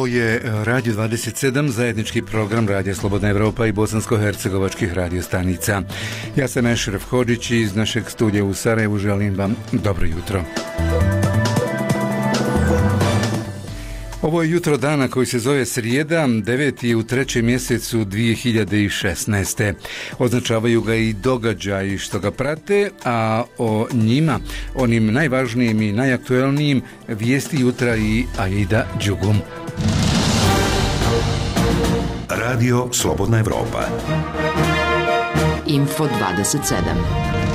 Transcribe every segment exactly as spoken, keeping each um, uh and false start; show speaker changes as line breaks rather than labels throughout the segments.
Ovo je Radio dvadeset sedam, zajednički program Radija Slobodna Evropa i bosansko-hercegovačkih radiostanica. Ja sam Ešref Hodžić i iz našeg studija u Sarajevu želim vam dobro jutro. Ovo je jutro dana koji se zove srijeda, deveti u trećem mjesecu dvije hiljade šesnaeste. Označavaju ga i događaji što ga prate, a o njima, onim najvažnijim i najaktuelnijim, vijesti jutra i Aida Đugum.
Radio Slobodna Evropa.
Info dvadeset sedam.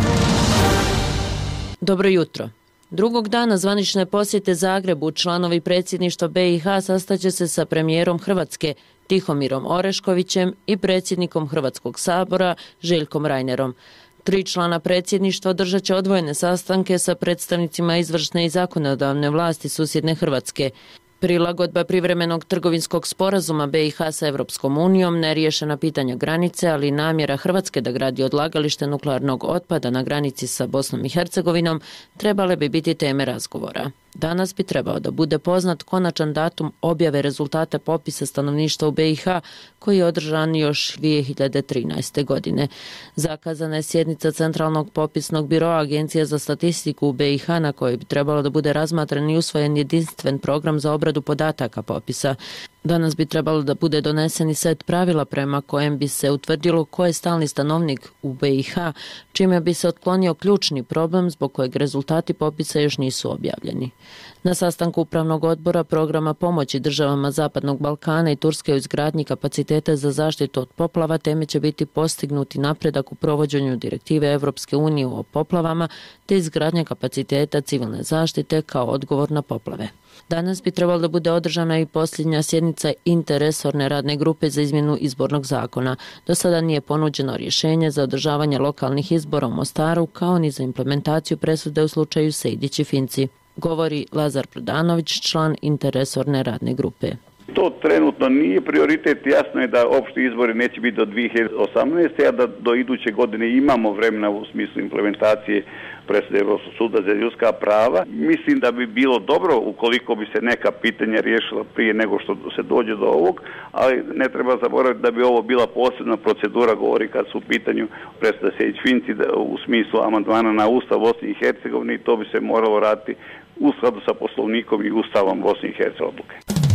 Dobro jutro. Drugog dana zvanične posjete Zagrebu članovi predsjedništva B i H sastaće se sa premijerom Hrvatske Tihomirom Oreškovićem i predsjednikom Hrvatskog sabora Željkom Reinerom. Tri člana predsjedništva održat će odvojene sastanke sa predstavnicima izvršne i zakonodavne vlasti susjedne Hrvatske. Prilagodba privremenog trgovinskog sporazuma B i H sa Europskom unijom, neriješena pitanja granice, ali i namjera Hrvatske da gradi odlagalište nuklearnog otpada na granici sa Bosnom i Hercegovinom trebale bi biti teme razgovora. Danas bi trebao da bude poznat konačan datum objave rezultata popisa stanovništva u B i H koji je održan još dvije hiljade trinaeste. godine. Zakazana je sjednica Centralnog popisnog biroa Agencije za statistiku u B i H na kojoj bi trebalo da bude razmatran i usvojen jedinstven program za obradu podataka popisa. Danas bi trebalo da bude donesen i set pravila prema kojem bi se utvrdilo ko je stalni stanovnik u B i H, čime bi se otklonio ključni problem zbog kojeg rezultati popisa još nisu objavljeni. Na sastanku Upravnog odbora programa pomoći državama Zapadnog Balkana i Turske u izgradnji kapaciteta za zaštitu od poplava teme će biti postignuti napredak u provođenju direktive Evropske unije o poplavama te izgradnja kapaciteta civilne zaštite kao odgovor na poplave. Danas bi trebalo da bude održana i posljednja sjednica interresorne radne grupe za izmjenu izbornog zakona. Do sada nije ponuđeno rješenje za održavanje lokalnih izbora u Mostaru kao ni za implementaciju presude u slučaju Sejdić i Finci, govori Lazar Prodanović, član interresorne radne grupe.
To trenutno nije prioritet, jasno je da opšti izbori neće biti do dvije hiljade osamnaeste. a da do iduće godine imamo vremena u smislu implementacije presude Europskog suda za ljudska prava. Mislim da bi bilo dobro ukoliko bi se neka pitanja riješila prije nego što se dođe do ovog, ali ne treba zaboraviti da bi ovo bila posebna procedura, govori kad su u pitanju presuda Sejdić-Finci u smislu amandmana na Ustav Bosne i Hercegovine i to bi se moralo raditi u skladu sa Poslovnikom i Ustavom Bosne i Hercegovine.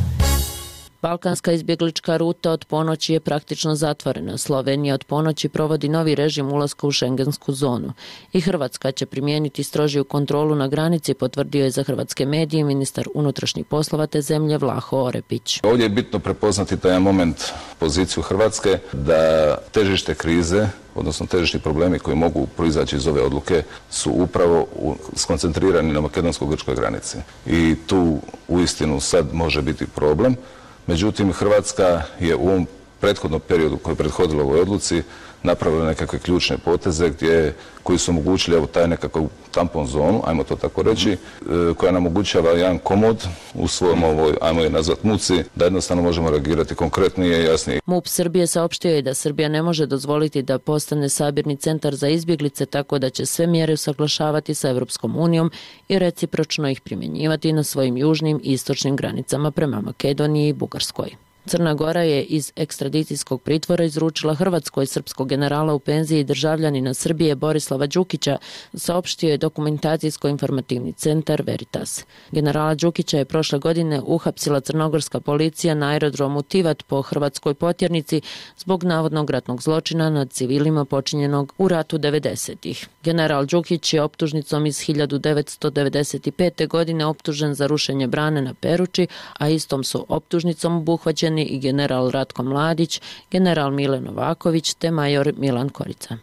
Balkanska izbjeglička ruta od ponoći je praktično zatvorena. Slovenija od ponoći provodi novi režim ulaska u šengensku zonu. I Hrvatska će primijeniti strožiju kontrolu na granici, potvrdio je za hrvatske medije ministar unutrašnjih poslova te zemlje Vlaho Orepić.
Ovdje je bitno prepoznati taj moment poziciju Hrvatske da težište krize, odnosno težišni problemi koji mogu proizaći iz ove odluke su upravo skoncentrirani na makedonsko-grčkoj granici. I tu uistinu sad može biti problem. Međutim, Hrvatska je u ovom prethodnom periodu koji je prethodilo ovoj odluci napravila nekakve ključne poteze gdje, koji su omogućili evo, taj nekakav tampon zonu, ajmo to tako reći, mm-hmm. koja nam omogućava jedan komod u svojom ovoj, ajmo je nazvat muci, da jednostavno možemo reagirati konkretnije i jasnije.
MUP Srbije saopštio je da Srbija ne može dozvoliti da postane sabirni centar za izbjeglice, tako da će sve mjere usaglašavati sa Evropskom unijom i recipročno ih primjenjivati na svojim južnim i istočnim granicama prema Makedoniji i Bugarskoj. Crna Gora je iz ekstradicijskog pritvora izručila Hrvatskoj srpskog generala u penziji i državljanina Srbije Borislava Đukića, saopštio je dokumentacijsko-informativni centar Veritas. Generala Đukića je prošle godine uhapsila crnogorska policija na aerodromu Tivat po hrvatskoj potjernici zbog navodnog ratnog zločina nad civilima počinjenog u ratu devedesetih. General Đukić je optužnicom iz hiljadu devetsto devedeset pete. godine optužen za rušenje brane na Peruči, a istom su optužnicom obuhvaćeni i general Ratko Mladić, general Mile Novaković te major Milan Korica.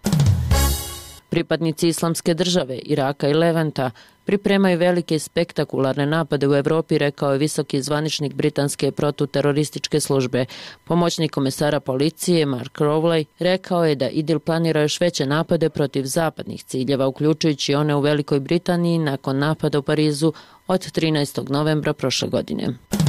Pripadnici Islamske države, Iraka i Levanta pripremaju velike spektakularne napade u Europi, rekao je visoki zvaničnik britanske protuterorističke službe. Pomoćnik komesara policije Mark Rowley rekao je da IDIL planira još veće napade protiv zapadnih ciljeva, uključujući one u Velikoj Britaniji nakon napada u Parizu od trinaestog novembra prošle godine.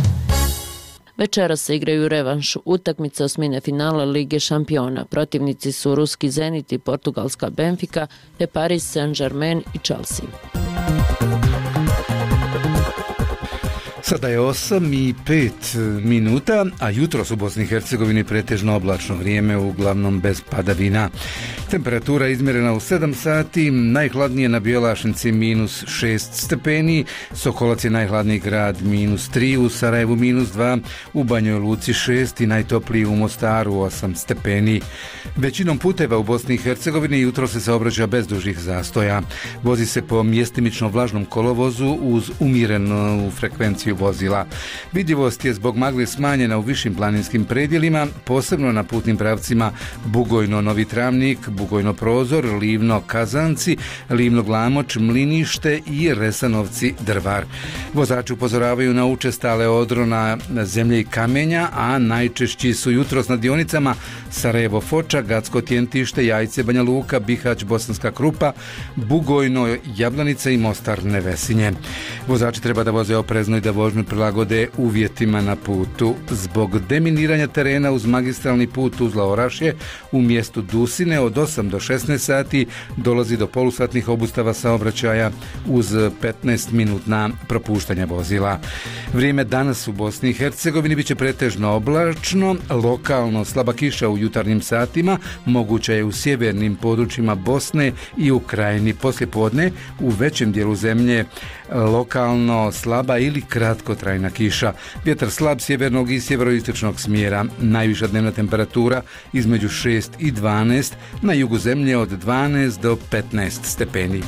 Večeras se igraju revanš utakmice osmine finala Lige šampiona. Protivnici su ruski Zenit i portugalska Benfica, te Paris Saint-Germain i Chelsea.
Sada je osam i pet minuta, a jutros u Bosni i Hercegovini pretežno oblačno vrijeme, uglavnom bez padavina. Temperatura izmjerena u sedam sati, najhladnije na Bjelašnici minus šest stepeni, Sokolac je najhladniji grad minus tri, u Sarajevu minus dva, u Banjoj Luci šest i najtopliji u Mostaru osam stepeni. Većinom puteva u Bosni i Hercegovini jutro se saobraća bez dužih zastoja. Vozi se po mjestimično vlažnom kolovozu uz umjerenu frekvenciju vozila. Vidljivost je zbog magle smanjena u višim planinskim predjelima, posebno na putnim pravcima Bugojno-Novi Travnik, Bugojno-Prozor, Livno-Kazanci, Livno-Glamoč, Mlinište i Resanovci-Drvar. Vozači upozoravaju na učestale odrona zemlje i kamenja, a najčešći su jutros na dionicama Sarajevo-Foča, Gacko-Tjentište, Jajce-Banja Luka, Bihać-Bosanska Krupa, Bugojno-Jablanica i Mostar-Nevesinje. Vozači treba da voze oprezno i da vožnju prilagode uvjetima na putu. Zbog deminiranja terena uz magistralni put Tuzla-Orašje u mjestu Dusine od osam do šesnaest sati dolazi do polusatnih obustava saobraćaja uz petnaest minutna propuštanja vozila. Vrijeme danas u Bosni i Hercegovini biće pretežno oblačno, lokalno slaba kiša u jutarnjim satima, moguća je u sjevernim područjima Bosne i u Krajini. Poslijepodne u većem dijelu zemlje lokalno slaba ili kratkotrajna kiša. Vjetar slab sjevernog i sjeveroistočnog smjera. Najviša dnevna temperatura između šest i dvanaest, na jugu zemlje od dvanaest do petnaest stepeni.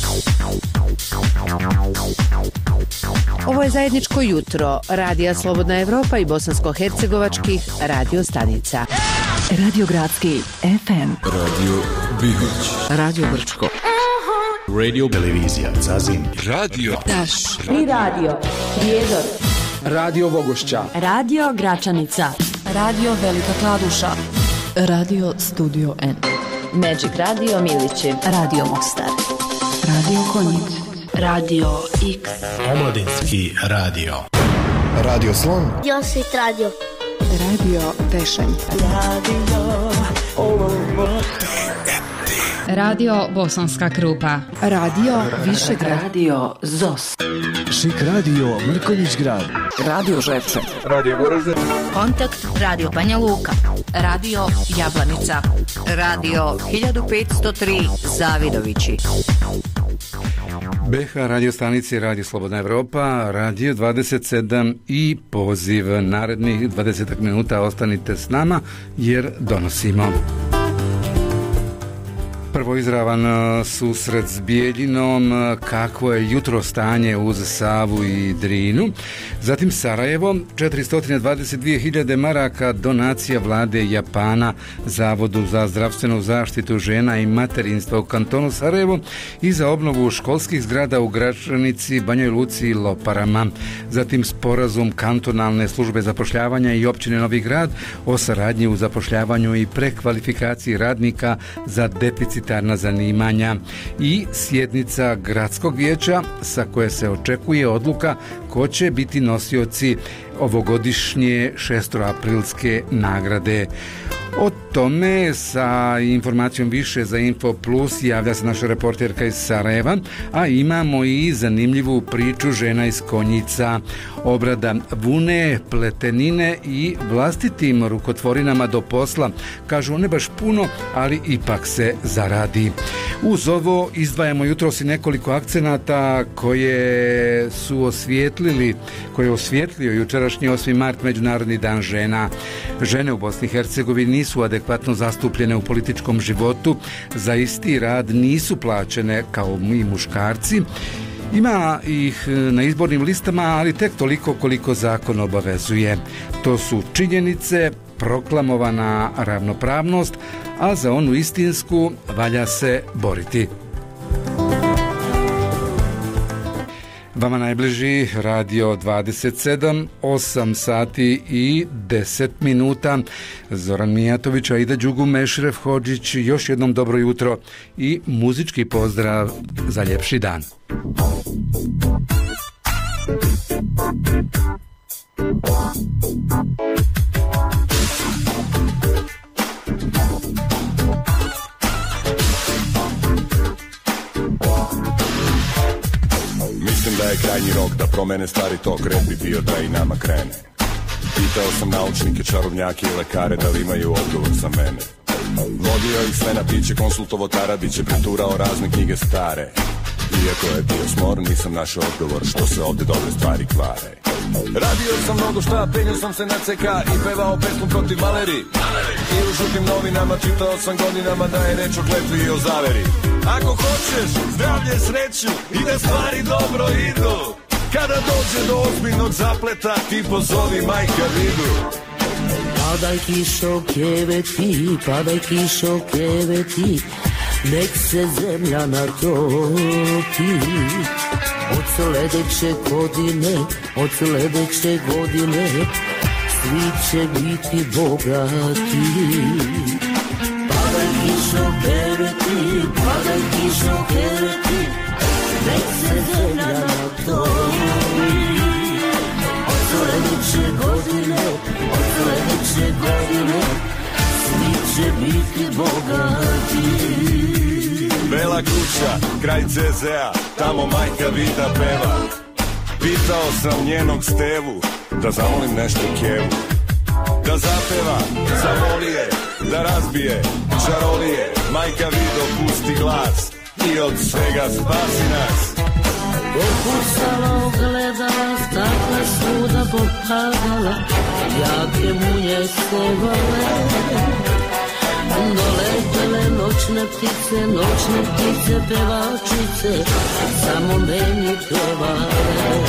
Ovo je zajedničko jutro Radija Slobodna Evropa i bosansko-hercegovačkih radio stanica.
Radio Gradski F M,
Radio Bihać,
Radio Brčko,
Radio Televizija Zazin,
Radio
Taš i Radio Prijedor,
Radio Vogošća,
Radio Gračanica, Radio Velika Kladuša,
Radio Studio N,
Magic Radio Milići,
Radio Mostar,
Radio Konjic,
Radio X,
Omladinski radio,
Radio Slon,
Josit Radio,
Radio Tešanj,
Radio Olovo,
Radio Bosanska Krupa,
Radio Višegrad,
Radio Zos,
Šik Radio Mrkonjić Grad,
Radio Žepče,
Radio Goražde,
Kontakt Radio Banja Luka, Radio Jablanica, Radio hiljadu petsto tri Zavidovići,
B H radio stanice Radio Slobodna Evropa, Radio dvadeset sedam i poziv narednih dvadeset minuta ostanite s nama jer donosimo. Prvo izravan susret s Bijeljinom, kakvo je jutro stanje uz Savu i Drinu. Zatim Sarajevo, četiristo dvadeset dvije hiljade maraka donacija vlade Japana Zavodu za zdravstvenu zaštitu žena i materinstva u kantonu Sarajevo i za obnovu školskih zgrada u Gračanici, Banjoj Luci i Loparama. Zatim sporazum kantonalne službe zapošljavanja i općine Novi Grad o saradnji u zapošljavanju i prekvalifikaciji radnika za deficit zanimanja i sjednica gradskog vijeća sa koje se očekuje odluka ko će biti nosioci ovogodišnje šestoaprilske nagrade. O tome sa informacijom više za Info Plus javlja se naša reporterka iz Sarajeva, a imamo i zanimljivu priču žena iz Konjica. Obrada vune, pletenine i vlastitim rukotvorinama do posla. Kažu ne baš puno, ali ipak se zaradi. Uz ovo izdvajamo jutros i nekoliko akcenata koje su osvijetlili, koje je osvijetlio jučerašnji osmi mart, Međunarodni dan žena. Žene u Bosni i Hercegovini nisu adekvatno zastupljene u političkom životu, za isti rad nisu plaćene kao i muškarci. Ima ih na izbornim listama, ali tek toliko koliko zakon obavezuje. To su činjenice, proklamovana ravnopravnost, a za onu istinsku valja se boriti. Vama najbliži Radio dvadeset sedam, osam sati i deset minuta. Zoran Mijatović, Aida Đugu, Mešref Hodžić, još jednom dobro jutro i muzički pozdrav za ljepši dan.
Mislim da je kraj
krajnji rok da promene stari tok, red bi bio da i nama krene. Pitao sam naučnike, čarobnjake i lekare da li imaju odgovor za mene. Vodio ih sve na piće, konsultovo Taradiće, preturao razne knjige stare. Iako je bio smor, nisam našao odgovor što se ovde dobre stvari kvare. Radio sam mnogo šta, penio sam se na C K i pevao pesmu protiv maleri. I u žutim novinama čitao sam godinama da je reč o kletvi i o zaveri. Ako hoćeš zdravlje, sreću i da stvari dobro idu, kada dođe do ozbiljnog zapleta ti pozovi majka vidu.
Padaj kišo kreveti, padaj kišo kreveti, nek se zemlja natopi. Od sledeće godine, od sledeće godine, svi će biti bogati. Padaj kišo kreveti, padaj kišo kreveti, nek se zemlja natopi. Od sledeće godine, od sledeće godine, svi će biti bogati.
Bela kuća, kraj C Z A, tamo majka Vida peva. Pitao sam njenog Stevu da zamolim nešto Kevu, da zapeva, zamoli je, da razbije čarolije. Majka Vido pusti glas i od svega spasi nas.
Pokusala, ogledala, stakla svuda popadala, jake munje sevale. Doletele noćne ptice, noćne ptice, pevačice, samo meni pevale.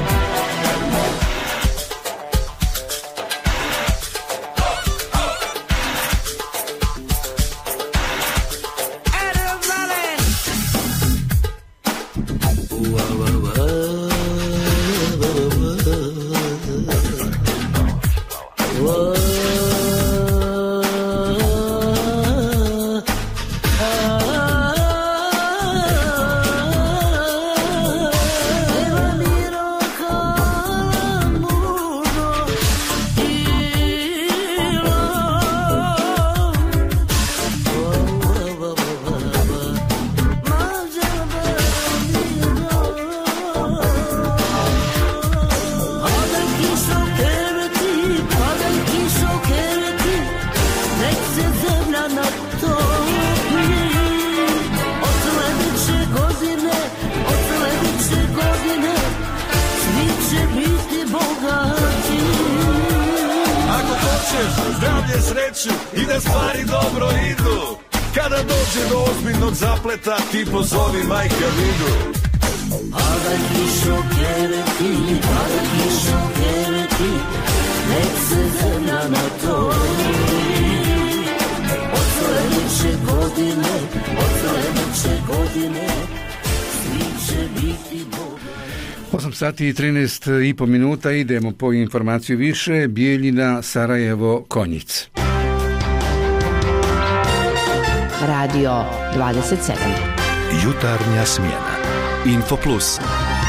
Zdravlje, sreću i da stvari dobro idu, kada dođe do ozbiljnog zapleta ti pozovi majka Vidu.
Padaj kišo kreveti, padaj kišo kreveti, nek se zemlja natopi. Od sledeće godine, od sledeće godine, svi će biti bogati.
osam sati i trinaest i po minuta, idemo po informaciju više. Bijeljina, Sarajevo, Konjic.
Radio dvadeset sedam.
Jutarnja smjena. Info Plus.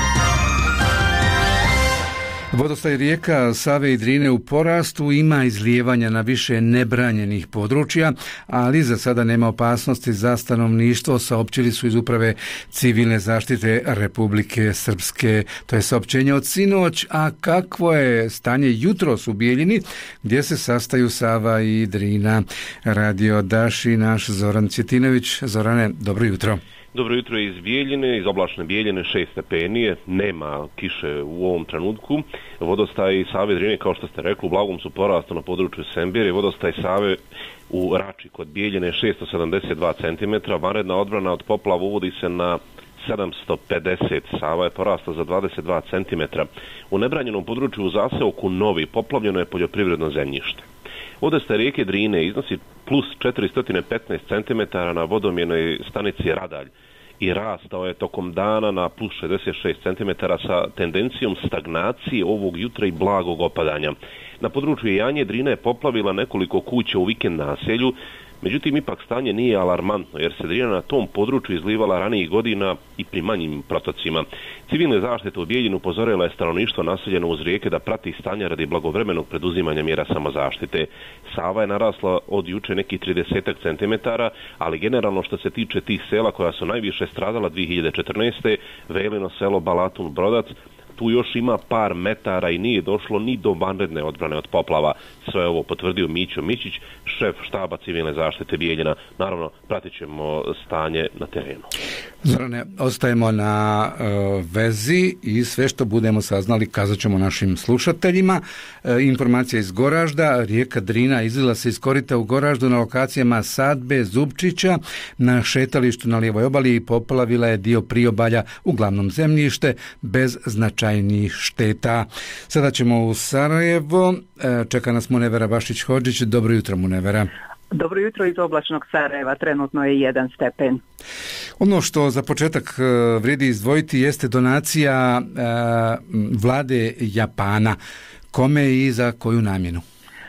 Vodostaj rijeka Save i Drine u porastu, ima izlijevanja na više nebranjenih područja, ali za sada nema opasnosti za stanovništvo, saopćili su iz Uprave civilne zaštite Republike Srpske. To je saopćenje od sinoć, a kakvo je stanje jutros u Bijeljini, gdje se sastaju Sava i Drina. Radio Daši, naš Zoran Cjetinović. Zorane, dobro jutro.
Dobro jutro iz Bijeljine, iz oblačne Bijeljine, šest stepeni, nema kiše u ovom trenutku. Vodostaj Save i Drine, kao što ste rekli, u blagom su porastu na području Sembire. Vodostaj Save u Rači kod Bijeljine šesto sedamdeset dva centimetra. Vanredna odbrana od poplava uvodi se na sedamsto pedeset. Sava je porasta za dvadeset dva centimetra. U nebranjenom području u zaseoku Novi poplavljeno je poljoprivredno zemljište. Vodostaj rijeke Drine iznosi plus četiristo petnaest centimetara na vodomjenoj stanici Radalj i rastao je tokom dana na plus šezdeset šest centimetara sa tendencijom stagnacije ovog jutra i blagog opadanja. Na području Janje Drina je poplavila nekoliko kuća u vikend naselju, Međutim, ipak stanje nije alarmantno jer se drina na tom području izlivala ranijih godina i pri manjim protocima. Civilne zaštite u Bijeljinu upozorila je stanovništvo naseljeno uz rijeke da prati stanje radi blagovremenog preduzimanja mjera samozaštite. Sava je narasla od juče nekih trideset centimetara, ali generalno što se tiče tih sela koja su najviše stradala dvije hiljade četrnaeste. Velino selo, Balatun, Brodac, tu još ima par metara i nije došlo ni do vanredne odbrane od poplava. Sve ovo potvrdio Mićo Mićić, šef štaba civilne zaštite Bijeljina. Naravno, pratit ćemo stanje na terenu.
Zorane, ostajemo na e, vezi i sve što budemo saznali kazat ćemo našim slušateljima. E, informacija iz Goražda, rijeka Drina izlila se iz korita u Goraždu na lokacijama Sadbe, Zubčića, na šetalištu na lijevoj obali i poplavila je dio priobalja, uglavnom zemljište, bez značajnih šteta. Sada ćemo u Sarajevo, e, čeka nas Munevera Bašić-Hodžić. Dobro jutro, Munevera.
Dobro jutro iz oblačnog Sarajeva, trenutno je jedan stepen.
Ono što za početak vrijedi izdvojiti jeste donacija e, vlade Japana. Kome i za koju namjenu?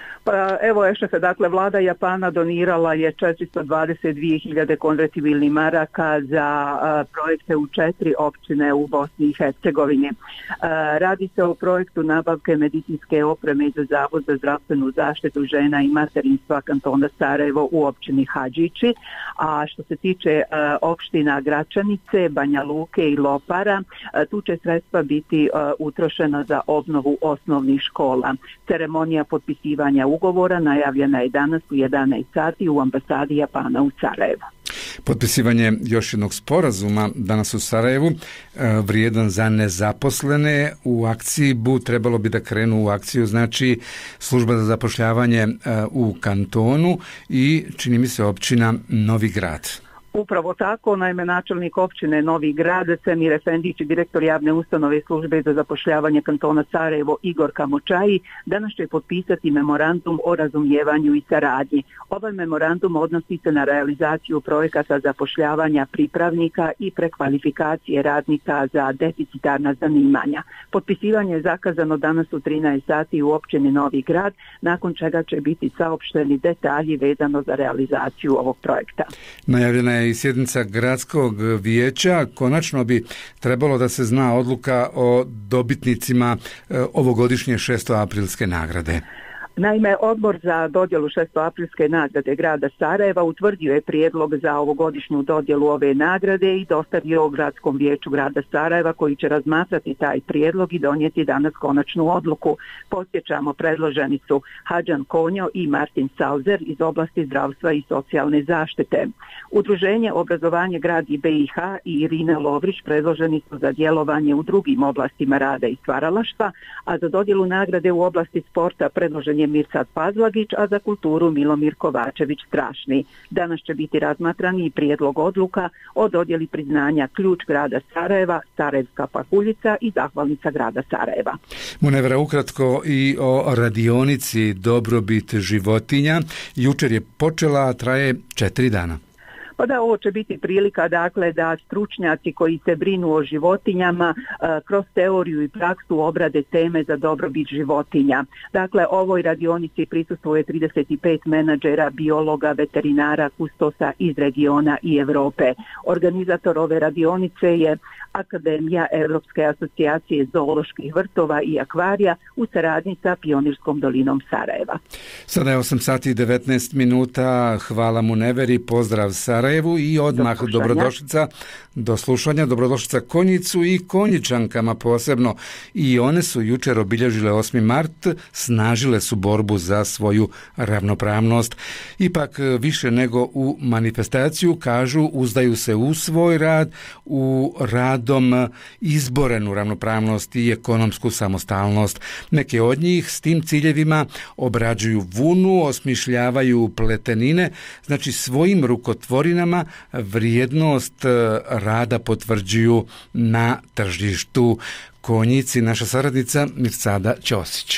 Pa evo još se, dakle, vlada Japana donirala je četiristo dvadeset dvije hiljade konvertibilnih maraka za a, projekte u četiri općine u Bosni i Hercegovini. A, radi se o projektu nabavke medicinske opreme za Zavod za zdravstvenu zaštitu žena i materinstva kantona Sarajevo u općini Hadžići, a što se tiče a, opština Gračanice, Banja Luke i Lopara, a, tu će sredstva biti a, utrošena za obnovu osnovnih škola. Ceremonija potpisivanja ugovora najavljena je danas u jedanaest sati u ambasadi Japana u Sarajevu.
Potpisivanje još jednog sporazuma danas u Sarajevu, vrijedan za nezaposlene. U akciji bu trebalo bi da krenu u akciju, znači služba za zapošljavanje u kantonu i čini mi se općina Novi Grad.
Upravo tako, naime načelnik općine Novi Grad, Semir Efendić i direktor javne ustanove službe za zapošljavanje kantona Sarajevo Igor Kamočaji danas će potpisati memorandum o razumijevanju i saradnji. Ovaj memorandum odnosi se na realizaciju projekata zapošljavanja pripravnika i prekvalifikacije radnika za deficitarna zanimanja. Potpisivanje je zakazano danas u trinaest sati u općini Novi Grad, nakon čega će biti saopšteni detalji vezano za realizaciju ovog projekta.
Najavljena je i sjednica gradskog vijeća. Konačno bi trebalo da se zna odluka o dobitnicima ovogodišnje šestoaprilske nagrade.
Naime, odbor za dodjelu šestoaprilske nagrade grada Sarajeva utvrdio je prijedlog za ovogodišnju dodjelu ove nagrade i dostavio gradskom vijeću grada Sarajeva koji će razmatrati taj prijedlog i donijeti danas konačnu odluku. Podsjećamo, predloženi su Hadžan Konjo i Martin Sauzer iz oblasti zdravstva i socijalne zaštite. Udruženje Obrazovanje grad i B i H i Irina Lovrić predloženi su za djelovanje u drugim oblastima rada i stvaralaštva, a za dodjelu nagrade u oblasti sporta predložen je Mirsad Pazlagić, a za kulturu Milomir Kovačević-Strašni. Danas će biti razmatran i prijedlog odluka o dodjeli priznanja Ključ grada Sarajeva, Sarajevska pahuljica i Zahvalnica grada Sarajeva.
Munevera, ukratko i o radionici Dobrobit životinja. Jučer je počela, a traje četiri dana.
Pa da, ovo će biti prilika, dakle, da stručnjaci koji se brinu o životinjama kroz teoriju i praksu obrade teme za dobrobit životinja. Dakle, ovoj radionici prisustvuje trideset pet menadžera, biologa, veterinara, kustosa iz regiona i Europe. Organizator ove radionice je Akademija Europske asocijacije zooloških vrtova i akvarija u saradnji sa Pionirskom dolinom Sarajeva.
Sada je osam sati i devetnaest minuta. Hvala Muneveri, pozdrav Sarajevu i odmah do dobrodošlica do slušanja, dobrodošlica Konjicu i Konjičankama posebno. I one su jučer obilježile osmi mart, snažile su borbu za svoju ravnopravnost. Ipak više nego u manifestaciju, kažu, uzdaju se u svoj rad, u radom izborenu ravnopravnost i ekonomsku samostalnost. Neke od njih s tim ciljevima obrađuju vunu, osmišljavaju pletenine, znači svojim rukotvorinama vrijednost rada potvrđuju na tržištu. Konjici, naša saradnica Mirsada Ćosić.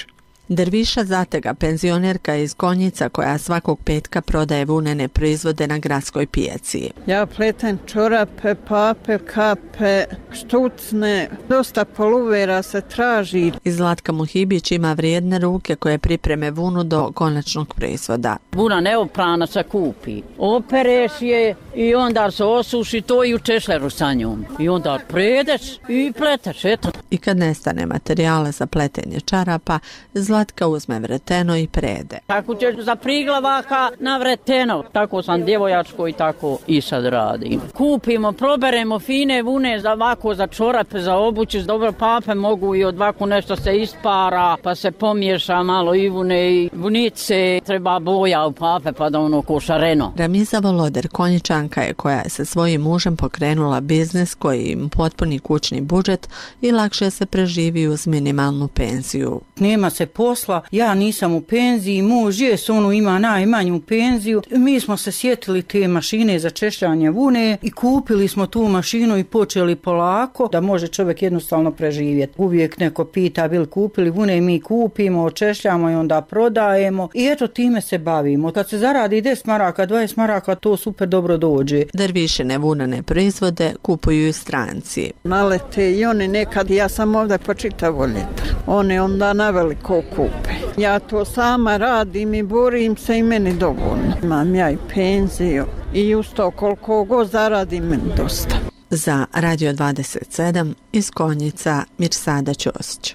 Derviša Zatega, penzionerka iz Konjica koja svakog petka prodaje vunene proizvode na gradskoj pijaci.
Ja pletem čorape, pape, kape, štucne, dosta poluvera se traži.
I Zlatka Muhibić ima vrijedne ruke koje pripreme vunu do konačnog proizvoda.
Vuna neoprana se kupi, opereš je i onda se osuši to i u češljeru sa njom. I onda predeš i pleteš, eto.
I kad nestane materijala za pletenje čarapa, Zlatka uzme vreteno i prede.
Tako ćeš za priglavaka na vreteno. Tako sam djevojačko i tako i sad radim. Kupimo, proberemo fine vune za ovako, za čorape, za obuću, dobro pape mogu i od ovako nešto se ispara, pa se pomiješa malo i vune i vunice. Treba boja u pape pa da ono ko šareno.
Ramiza Voloder, Konjičanka je koja je sa svojim mužem pokrenula biznis koji im potpuni kućni budžet i lakše se preživi uz minimalnu penziju.
Nema se posla, ja nisam u penziji, muž je s onu ima najmanju penziju. Mi smo se sjetili te mašine za češljanje vune i kupili smo tu mašinu i počeli polako da može čovjek jednostavno preživjeti. Uvijek neko pita bil kupili vune i mi kupimo, očešljamo i onda prodajemo i eto time se bavimo. Kad se zaradi deset maraka, dvadeset maraka, to super dobro dođe.
Dervišine vunene proizvode kupuju i stranci.
Nalete i one nekad, ja sam ovdje po čitavu ljeto. One onda na veliko kupe. Ja to sama radim i borim se i meni dovoljno. Imam ja i penziju i usto koliko god zaradim meni dosta.
Za Radio dvadeset sedam iz Konjica Mirsada Ćosić.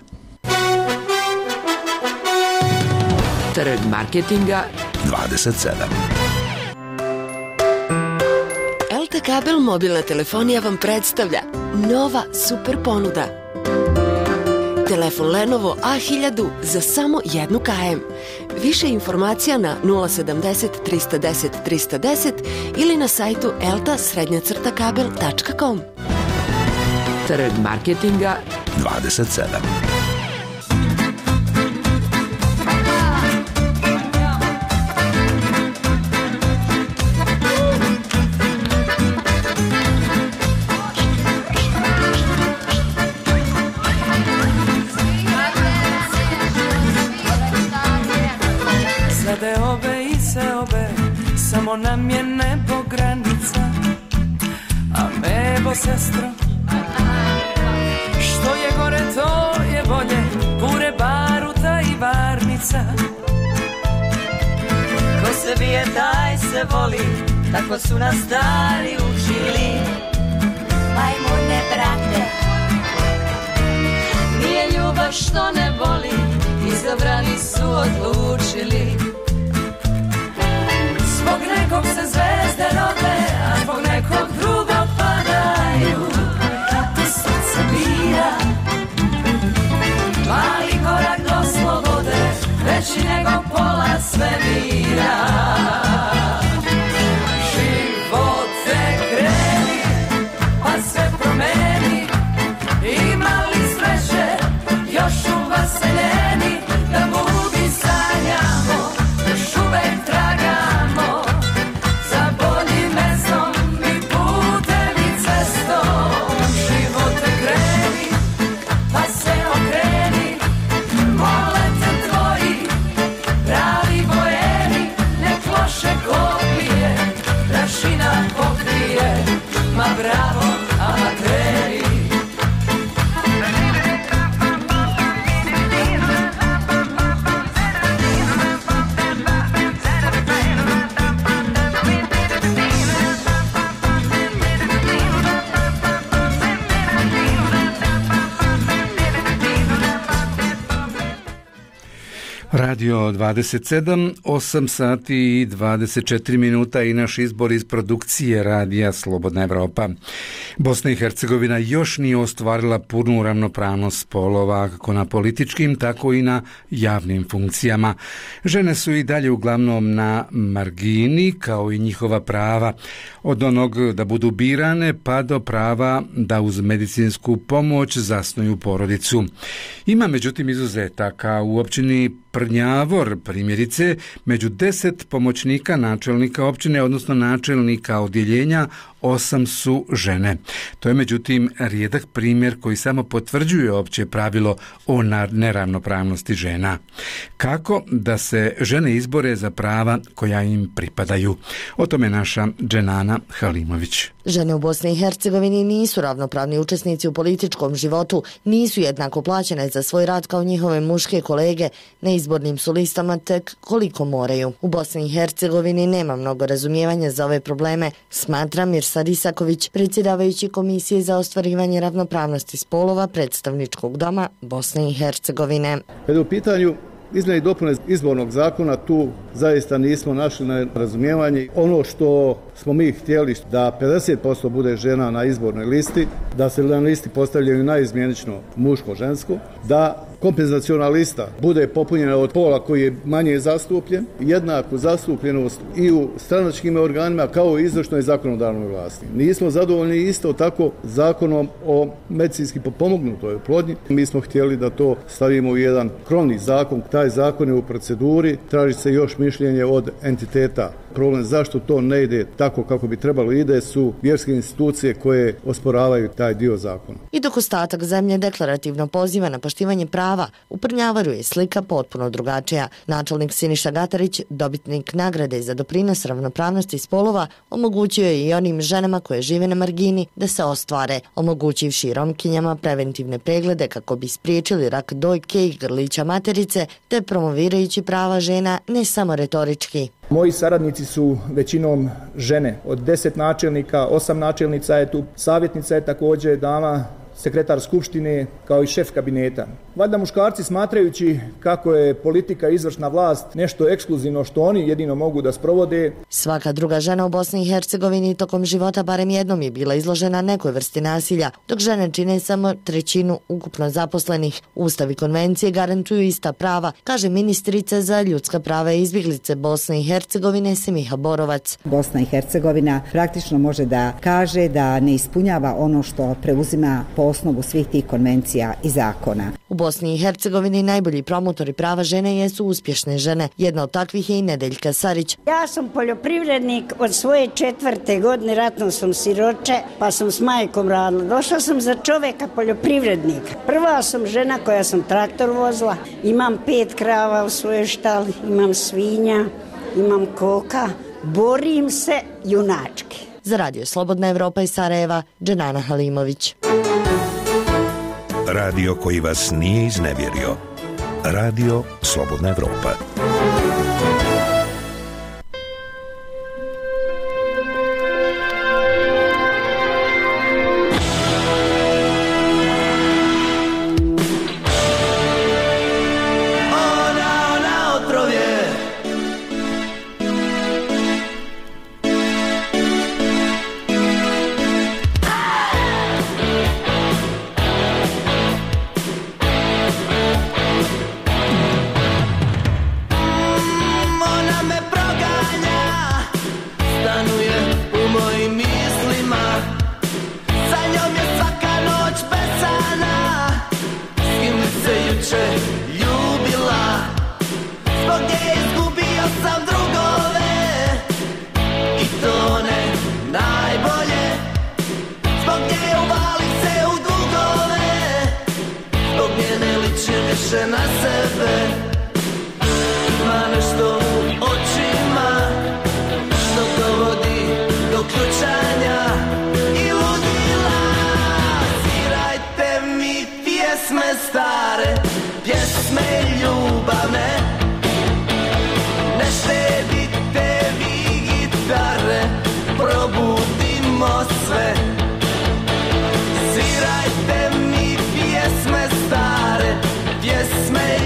Trg marketinga
dvadeset sedam.
L T Kabel mobilna telefonija vam predstavlja nova super ponuda. Telefon Lenovo A hiljadu za samo jednu kajem. Više informacija na nula sedamdeset trista deset trista deset ili na sajtu elta srednja crta kabel tačka com.
Trg marketinga
dvadeset sedam.
Seobe i seobe, samo nam je nebo granica, a nebo sestro, što je gore to je bolje, pure baruta i varnica.
Ko se bije taj se voli, tako su nas stari učili. Majmune brate, nije ljubav što ne boli, izabrani su odlučili.
Zbog nekog se zvezde rode, a zbog nekog drugog padaju. Tu srce bira, mali korak do slobode, veći nego pola svemira. Živote kreni, pa sve promeni, imali sreće, još u vaseljeni, da mugi sanjamo, još uvek tragamo, za boljim mestom i putem i cestom. Živote kreni, pa se okreni, mole te tvoji, pravi bojeni, nek loše kopije, prašina pokrije, ma bravo amateri.
Radio dvadeset sedam, osam sati i dvadeset četiri minuta i naš izbor iz produkcije Radija Slobodna Evropa. Bosna i Hercegovina još nije ostvarila punu ravnopravnost spolova kako na političkim, tako i na javnim funkcijama. Žene su i dalje uglavnom na margini, kao i njihova prava. Od onog da budu birane pa do prava da uz medicinsku pomoć zasnuju porodicu. Ima međutim izuzetaka. U općini Prnjavor, primjerice, među deset pomoćnika načelnika općine, odnosno načelnika odjeljenja, osam su žene. To je međutim rijedak primjer koji samo potvrđuje opće pravilo o neravnopravnosti žena. Kako da se žene izbore za prava koja im pripadaju? O tome naša Dženana Halimović.
Žene u Bosni i Hercegovini nisu ravnopravni učesnici u političkom životu, nisu jednako plaćene za svoj rad kao njihove muške kolege, na izbornim su listama tek koliko moraju. U Bosni i Hercegovini nema mnogo razumijevanja za ove probleme, smatra Mirsad Isaković, predsjedavajući Komisije za ostvarivanje ravnopravnosti spolova Predstavničkog doma Bosne i Hercegovine.
Kada u pitanju izmjene i dopune izbornog zakona, tu zaista nismo našli na razumijevanje. Ono što smo mi htjeli da pedeset posto bude žena na izbornoj listi, da se na listi postavljaju naizmjenično muško-žensko, da kompenzaciona lista bude popunjena od pola koji je manje zastupljen, jednaku zastupljenost i u stranačkim organima kao i izvršnoj zakonodavnoj vlasti. Nismo zadovoljni isto tako zakonom o medicinski potpomognutoj oplodnji. Mi smo htjeli da to stavimo u jedan krovni zakon. Taj zakon je u proceduri, traži se još mišljenje od entiteta. Problem zašto to ne ide tako kako bi trebalo ide su vjerske institucije koje osporavaju taj dio zakona.
I dok ostatak zemlje deklarativno poziva na poštivanje prava, u Prnjavaru je slika potpuno drugačija. Načelnik Siniša Gatarić, dobitnik nagrade za doprinos ravnopravnosti spolova, omogućio je i onim ženama koje žive na margini da se ostvare, omogućivši Romkinjama preventivne preglede kako bi spriječili rak dojke i grlića materice, te promovirajući prava žena ne samo retorički.
Moji saradnici su većinom žene. Od deset načelnika, osam načelnica je tu, savjetnica je također dama, sekretar skupštine kao i šef kabineta. Valjda muškarci smatrajući kako je politika i izvršna vlast nešto ekskluzivno što oni jedino mogu da sprovode.
Svaka druga žena u Bosni i Hercegovini tokom života barem jednom je bila izložena nekoj vrsti nasilja, dok žene čine samo trećinu ukupno zaposlenih. Ustav i konvencije garantuju ista prava, kaže ministrica za ljudska prava i izbjeglice Bosne i Hercegovine Semiha Borovac.
Bosna i Hercegovina praktično može da kaže da ne ispunjava ono što preuzima po osnovu svih tih konvencija i zakona.
U Bosni i Hercegovini najbolji promotori prava žene jesu uspješne žene. Jedna od takvih je i Nedeljka Sarić.
Ja sam poljoprivrednik od svoje četvrte godine, ratno sam siroče, pa sam s majkom radila. Došla sam za čoveka poljoprivrednika. Prva sam žena koja sam traktor vozila. Imam pet krava u svojoj štali, imam svinja, imam koka. Borim se junački.
Za Radio Slobodna Evropa iz Sarajeva, Dženana Halimović.
Radio koji vas nije iznevjerio. Radio Slobodna Evropa.
Na sebe ima nešto u očima što dovodi do ključanja i ludila. Svirajte mi pjesme stare, pjesme ljubavne, ne štedite vi gitare, probudimo sve. Svirajte mi pjesme stare, pjesme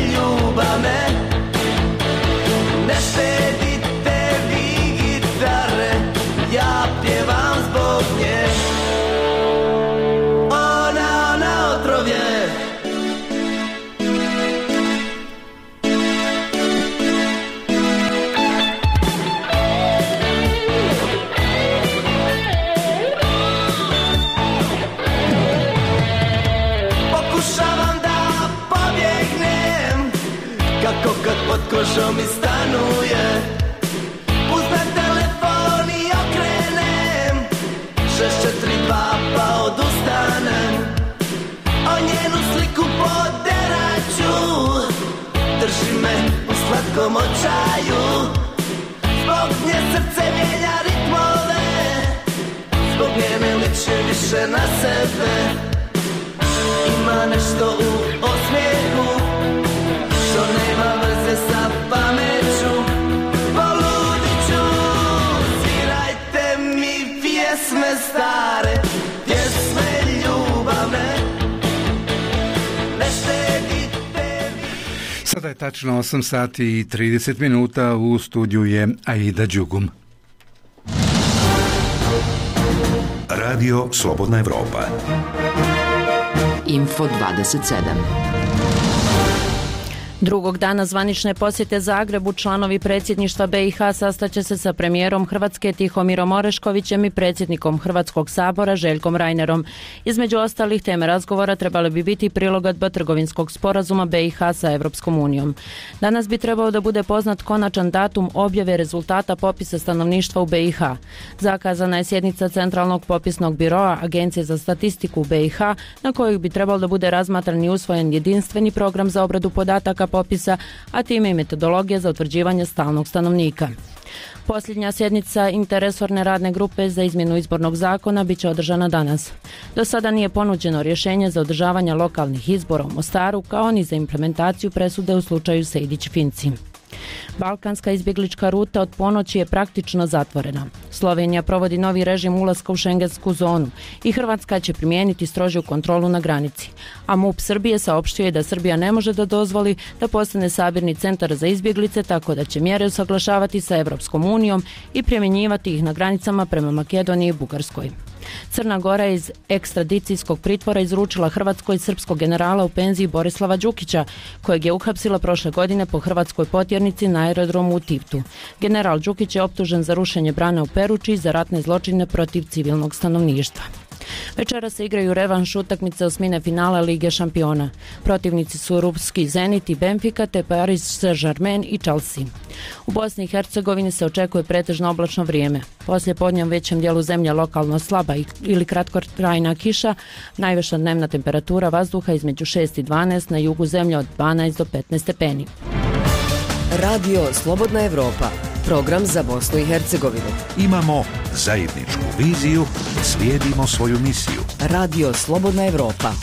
nekom očaju. Zbog nje srce mijenja ritmove, zbog nje ne liči više na sebe. Ima nešto u osmijehu što nema veze sa pameću. Poludit ću, svirajte mi pjesme stare, pjesme ljubavne. Ne štedite vi.
Sada je tačno osam sati i trideset minuta, u studiju je Aida Đugum.
Radio Slobodna Evropa.
Info dvadeset sedam.
Drugog dana zvanične posjete Zagrebu članovi predsjedništva B i H sastaće se sa premijerom Hrvatske Tihomirom Oreškovićem i predsjednikom Hrvatskog sabora Željkom Reinerom. Između ostalih teme razgovora trebali bi biti prilagodba trgovinskog sporazuma B i H sa Europskom unijom. Danas bi trebao da bude poznat konačan datum objave rezultata popisa stanovništva u B i H. Zakazana je sjednica Centralnog popisnog biroa Agencije za statistiku u B i H na kojoj bi trebalo da bude razmatran i usvojen jedinstveni program za obradu podataka popisa, a time i metodologija za utvrđivanje stalnog stanovnika. Posljednja sjednica interresorne radne grupe za izmjenu izbornog zakona biće održana danas. Do sada nije ponuđeno rješenje za održavanje lokalnih izbora u Mostaru, kao ni za implementaciju presude u slučaju Sejdić-Finci. Balkanska izbjeglička ruta od ponoći je praktično zatvorena. Slovenija provodi novi režim ulaska u šengensku zonu i Hrvatska će primijeniti strožiju kontrolu na granici. A MUP Srbije saopštio je da Srbija ne može da dozvoli da postane sabirni centar za izbjeglice, tako da će mjere usaglašavati sa Europskom unijom i primjenjivati ih na granicama prema Makedoniji i Bugarskoj. Crna Gora je iz ekstradicijskog pritvora izručila Hrvatskoj srpskog generala u penziji Borislava Đukića, kojeg je uhapsila prošle godine po hrvatskoj potjernici na aerodromu u Tivtu. General Đukić je optužen za rušenje brane u Peruči i za ratne zločine protiv civilnog stanovništva. Večera se igraju revanš utakmice osmine finala Lige šampiona. Protivnici su ruski Zenit i Benfica, te Paris Saint-Germain i Chelsea. U Bosni i Hercegovini se očekuje pretežno oblačno vrijeme. Poslije podne u većem dijelu zemlje lokalno slaba ili kratkotrajna kiša, najviša dnevna temperatura vazduha između šest i dvanaest, na jugu zemlje od dvanaest do petnaest stepeni.
Radio Slobodna Evropa, program za Bosnu i Hercegovinu.
Imamo zajedničku viziju, slijedimo svoju misiju.
Radio Slobodna Evropa.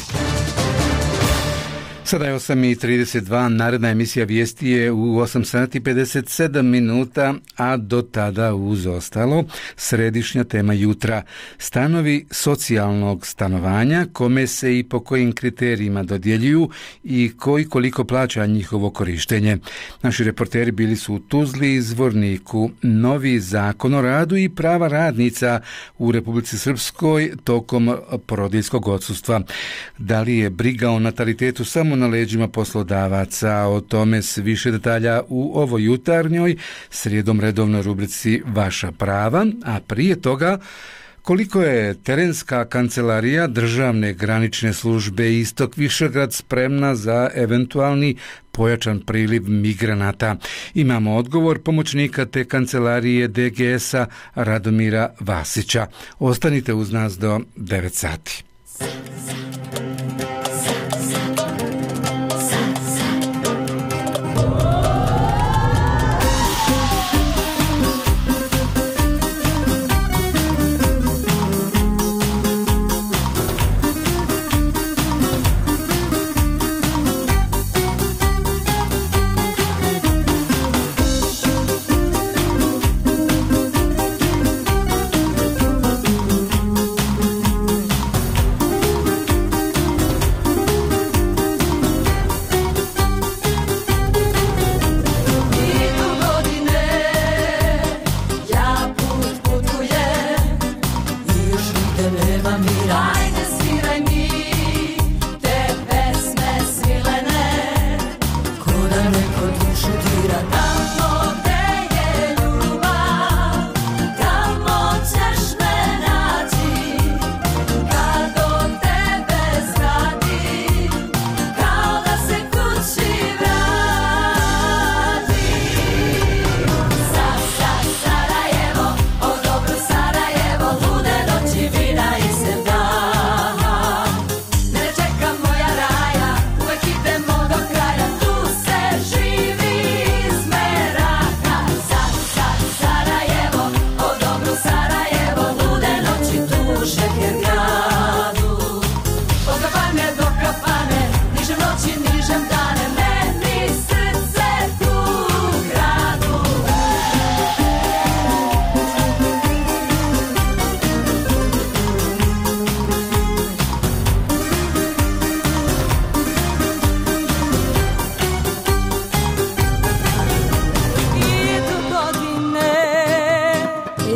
Sada je osam i trideset dva, naredna emisija vijesti je u osam sati pedeset sedam minuta, a do tada uz ostalo središnja tema jutra. Stanovi socijalnog stanovanja, kome se i po kojim kriterijima dodjeljuju i koji koliko plaća njihovo korištenje. Naši reporteri bili su u Tuzli i Zvorniku. Novi zakon o radu i prava radnica u Republici Srpskoj tokom porodiljskog odsustva. Da li je briga o natalitetu samo na leđima poslodavaca? O tome s više detalja u ovoj jutarnjoj srijedom redovnoj rubrici Vaša prava, a prije toga koliko je terenska kancelarija državne granične službe Istok Višegrad spremna za eventualni pojačan priliv migranata. Imamo odgovor pomoćnika te kancelarije D G S-a Radomira Vasića. Ostanite uz nas do devet sati.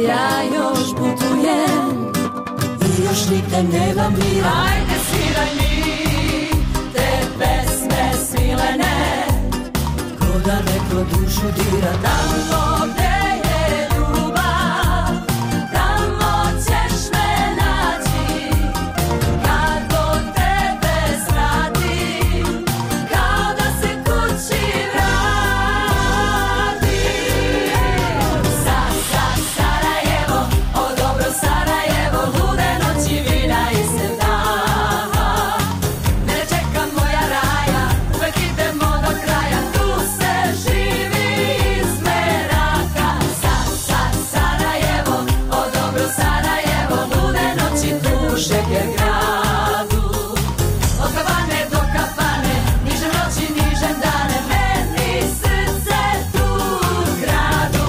ja još putujem i još nikad nemam bila. Ajde sviraj mi te pesme svilene, ko da neko dušu dira. Tamo gde je ljubav, tamo ćeš me naći, kad do tebe svratim, kao da se kući vratim. Sa, sa, Sarajevo, o dobro Sarajevo, lude noći vina i sredava. Ne čeka moja raja, uvek idemo do kraja, tu se živi iz meraka. Sa, sa, Sarajevo, o dobro Sarajevo, lude noći duše jer gradu. Od kafane do kafane, nižem noći, nižem dane, meni srce tu gradu.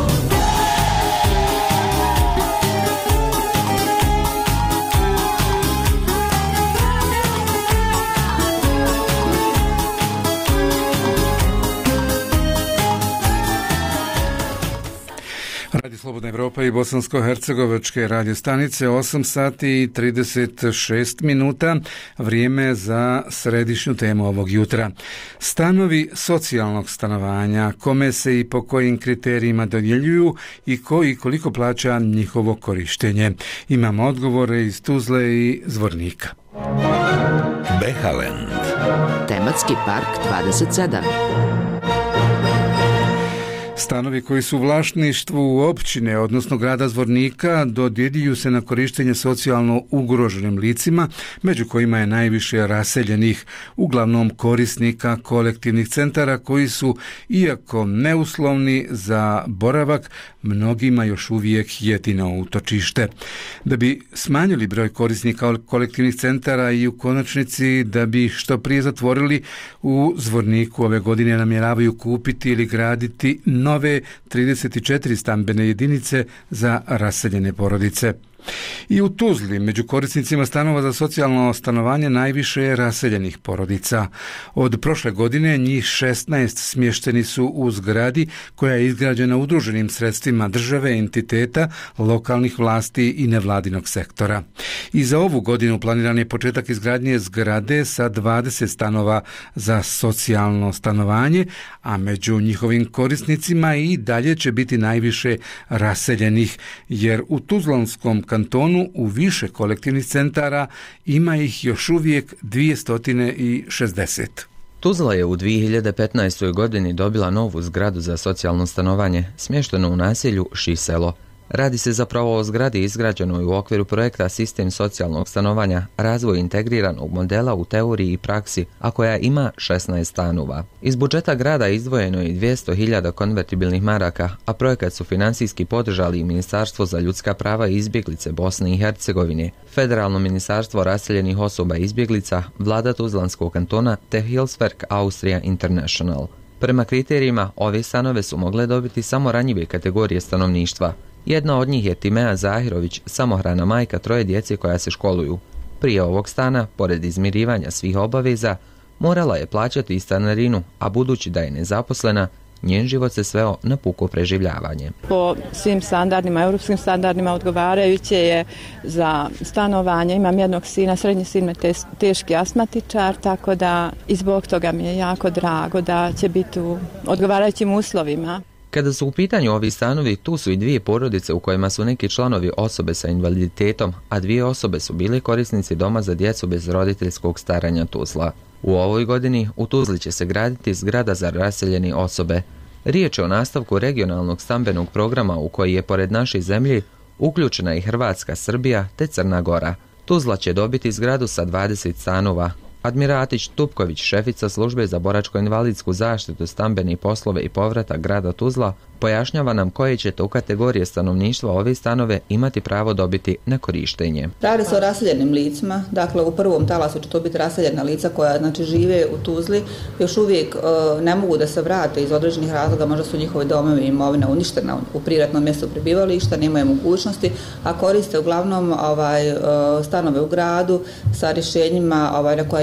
Radio Slobodna Evropa i Bosansko-hercegovačke radio stanice, osam sati i trideset šest minuta, vrijeme za središnju temu ovog jutra. Stanovi socijalnog stanovanja, kome se i po kojim kriterijima dodjeljuju i ko i koliko plaća njihovo korištenje. Imamo odgovore iz Tuzle i Zvornika.
Behalen.
Tematski park dvadeset sedam.
Stanovi koji su u vlasništvu općine, odnosno grada Zvornika, dodjeljuju se na korištenje socijalno ugroženim licima, među kojima je najviše raseljenih, uglavnom korisnika kolektivnih centara koji su, iako neuslovni za boravak, mnogima još uvijek jedino utočište. Da bi smanjili broj korisnika kolektivnih centara i u konačnici da bi što prije zatvorili, u Zvorniku ove godine namjeravaju kupiti ili graditi nove trideset četiri stambene jedinice za raseljene porodice. I u Tuzli među korisnicima stanova za socijalno stanovanje najviše je raseljenih porodica. Od prošle godine njih šesnaest smješteni su u zgradi koja je izgrađena udruženim sredstvima države, entiteta, lokalnih vlasti i nevladinog sektora. I za ovu godinu planiran je početak izgradnje zgrade sa dvadeset stanova za socijalno stanovanje, a među njihovim korisnicima i dalje će biti najviše raseljenih, jer u Tuzlanskom kantonu u više kolektivnih centara ima ih još uvijek dvjesto šezdeset.
Tuzla je u dvije hiljade petnaestoj. godini dobila novu zgradu za socijalno stanovanje, smještenu u naselju Šiselo. Radi se zapravo o zgradi izgrađenoj u okviru projekta Sistem socijalnog stanovanja, razvoj integriranog modela u teoriji i praksi, a koja ima šesnaest stanova. Iz budžeta grada izdvojeno je dvjesto hiljada konvertibilnih maraka, a projekat su financijski podržali i Ministarstvo za ljudska prava i izbjeglice Bosne i Hercegovine, Federalno ministarstvo raseljenih osoba i izbjeglica, vlada Tuzlanskog kantona te Hilswerk Austria International. Prema kriterijima, ove stanove su mogle dobiti samo ranjive kategorije stanovništva. Jedna od njih je Timea Zahirović, samohrana majka troje djece koja se školuju. Prije ovog stana, pored izmirivanja svih obaveza, morala je plaćati i stanarinu, a budući da je nezaposlena, njen život se sveo na puko preživljavanje.
Po svim standardima, europskim standardima odgovarajuće je za stanovanje. Imam jednog sina, srednji sin me teški astmatičar, tako da i zbog toga mi je jako drago da će biti u odgovarajućim uslovima.
Kada su u pitanju ovi stanovi, tu su i dvije porodice u kojima su neki članovi osobe sa invaliditetom, a dvije osobe su bile korisnici doma za djecu bez roditeljskog staranja Tuzla. U ovoj godini u Tuzli će se graditi zgrada za raseljene osobe. Riječ je o nastavku regionalnog stambenog programa u koji je pored naše zemlje uključena i Hrvatska, Srbija te Crna Gora. Tuzla će dobiti zgradu sa dvadeset stanova. Admiratić Tupković, šefica službe za boračko-invalidsku zaštitu, stambene poslove i povratak grada Tuzla, pojašnjava nam koje će to kategorije stanovništva ove stanove imati pravo dobiti na korištenje.
Radi se o raseljenim licima, dakle u prvom talasu će to biti raseljena lica koja znači žive u Tuzli, još uvijek e, ne mogu da se vrate iz određenih razloga, možda su njihovi domovi i imovina uništena u privatnom mjestu prebivališta, nemaju mogućnosti, a koriste uglavnom ovaj, e, stanove u gradu sa rješenjima ovaj, na koja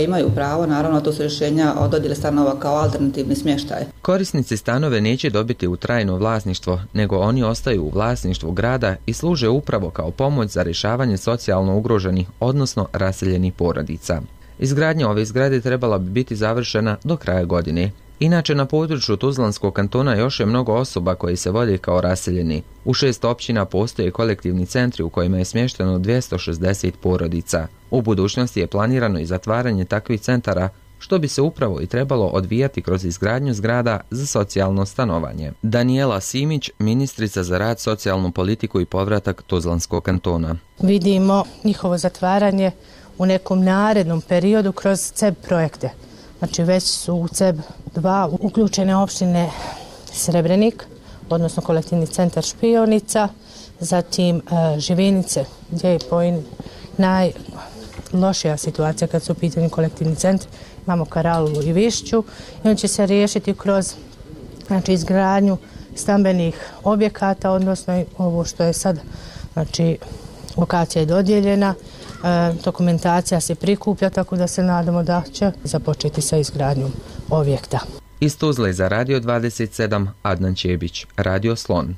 imaju pravo, naravno to su rješenja o dodjeli stanova kao alternativni smještaj.
Korisnici stanove neće dobiti u trajno vlasništvo, nego oni ostaju u vlasništvu grada i služe upravo kao pomoć za rješavanje socijalno ugroženih, odnosno raseljenih porodica. Izgradnja ove zgrade trebala bi biti završena do kraja godine. Inače, na području Tuzlanskog kantona još je mnogo osoba koji se vode kao raseljeni. U šest općina postoje kolektivni centri u kojima je smješteno dvjesto šezdeset porodica. U budućnosti je planirano i zatvaranje takvih centara, što bi se upravo i trebalo odvijati kroz izgradnju zgrada za socijalno stanovanje. Danijela Simić, ministrica za rad, socijalnu politiku i povratak Tuzlanskog kantona.
Vidimo njihovo zatvaranje u nekom narednom periodu kroz C E B projekte. Znači već su u C E B dva uključene opštine Srebrenik, odnosno kolektivni centar Špionica, zatim e, Živinice, gdje je po najlošija situacija kad su u pitanju kolektivni centri. Imamo Karalulu i Višću i on će se riješiti kroz znači, izgradnju stambenih objekata, odnosno ovo što je sad, znači lokacija je dodijeljena, e, dokumentacija se prikuplja, tako da se nadamo da će započeti sa izgradnjom objekta.
Iz Tuzle za Radio dvadeset sedam, Adnan Ćebić, Radio Slon.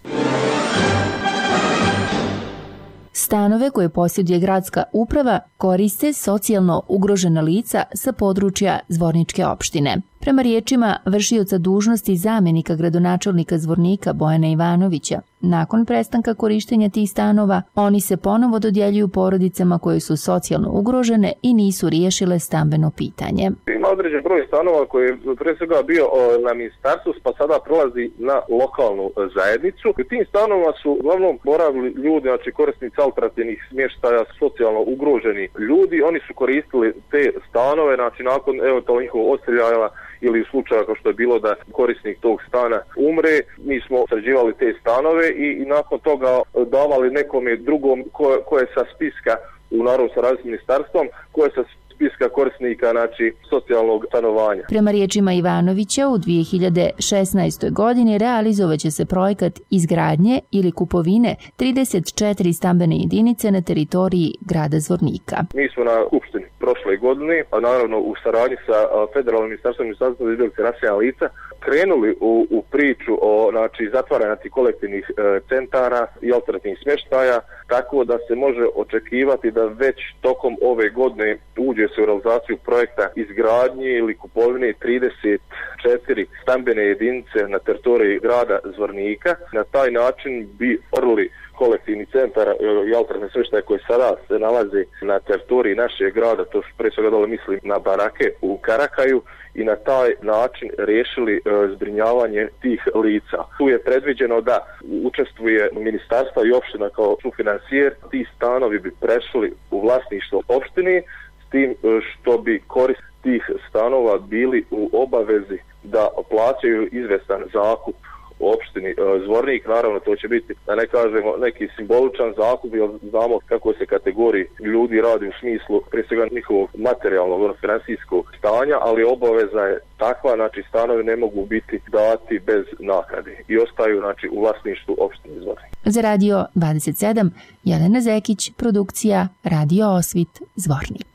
Stanove koje posjeduje gradska uprava koriste socijalno ugrožena lica sa područja Zvorničke opštine. Prema riječima vršioca dužnosti zamjenika gradonačelnika Zvornika Bojana Ivanovića, nakon prestanka korištenja tih stanova, oni se ponovo dodjeljuju porodicama koje su socijalno ugrožene i nisu riješile stambeno pitanje.
Ima određen broj stanova koji je pre svega bio na ministarstvu, pa sada prelazi na lokalnu zajednicu. U tim stanovima su uglavnom boravili ljudi, znači korisnici alternativnih smještaja, socijalno ugroženi ljudi. Oni su koristili te stanove, znači nakon evo to njihovog odseljaja ili u slučaju kao što je bilo da korisnik tog stana umre, mi smo sređivali te stanove i, i nakon toga davali nekome drugom ko, ko je sa spiska u naravno sa različitim ministarstvom, ko je sa spiska korisnika, znači socijalnog stanovanja.
Prema riječima Ivanovića, u dvije hiljade šesnaestoj. godini realizovaće se projekat izgradnje ili kupovine trideset četiri stambene jedinice na teritoriji grada Zvornika.
Mi smo na Skupštini prošle godine, a naravno u saradnji sa federalnim ministarstvom, ministarstvom za izbjeglice raseljena lica, krenuli u, u priču o znači, zatvaranja tih kolektivnih e, centara i alternativnih smještaja, tako da se može očekivati da već tokom ove godine uđe se u realizaciju projekta izgradnje ili kupovine trideset četiri stambene jedinice na teritoriji grada Zvornika. Na taj način bi orli kolektivni centar i alternativne smještaje koji sada se nalaze na teritoriji našeg grada, to pre svega dole mislim na barake u Karakaju, i na taj način riješili e, zbrinjavanje tih lica. Tu je predviđeno da učestvuje ministarstva i opština kao sufinancijer. Ti stanovi bi prešli u vlasništvo opštine, s tim što bi korist tih stanova bili u obavezi da plaćaju izvestan zakup u opštini Zvornik. Naravno, to će biti, da ne kažemo, neki simboličan zakup, jer znamo kako se kategoriji ljudi radi u smislu prije svega njihovog materijalnog, financijskog stanja, ali obaveza je takva, znači stanovi ne mogu biti dati bez naknade i ostaju znači u vlasništvu opštine Zvornik.
Za Radio dvadeset sedam, Jelena Zekić, produkcija Radio Osvit, Zvornik.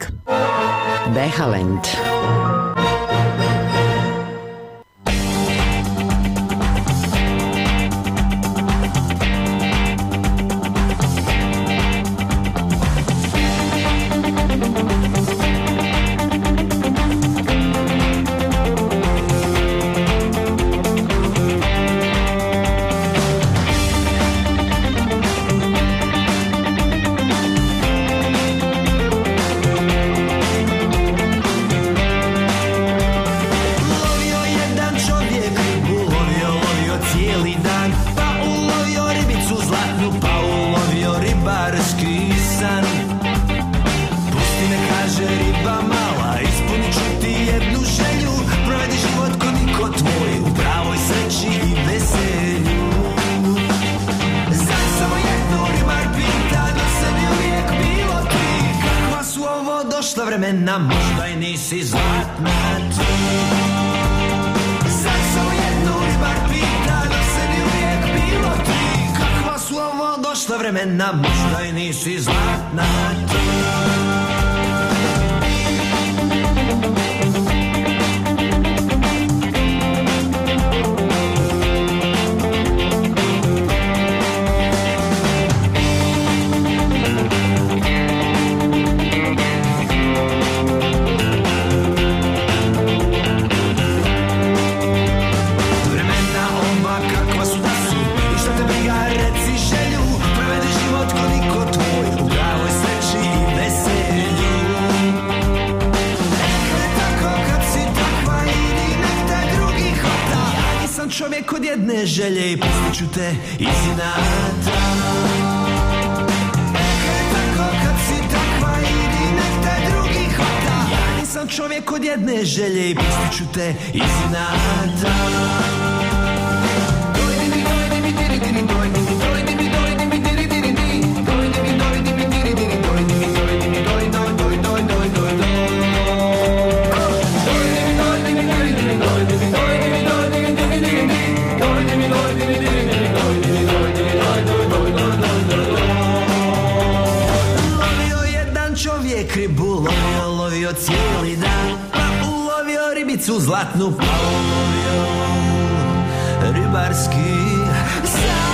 Behalend.
Vremena, možda i nisi zlatna ti. Sad samo jednu ribar pita, da se mi uvijek bilo ti. Kakva su ovo došla vremena, možda i nisi zlatna ti. želje i pustit ću te iz inata. Tako kad si takva idi nek te drugi hvata. Ja nisam čovjek od jedne želje i pustit ću te iz inata. Ribu lovio, lovio cijeli dan, pa ulovio ribicu zlatnu, pa ulovio ribarski san.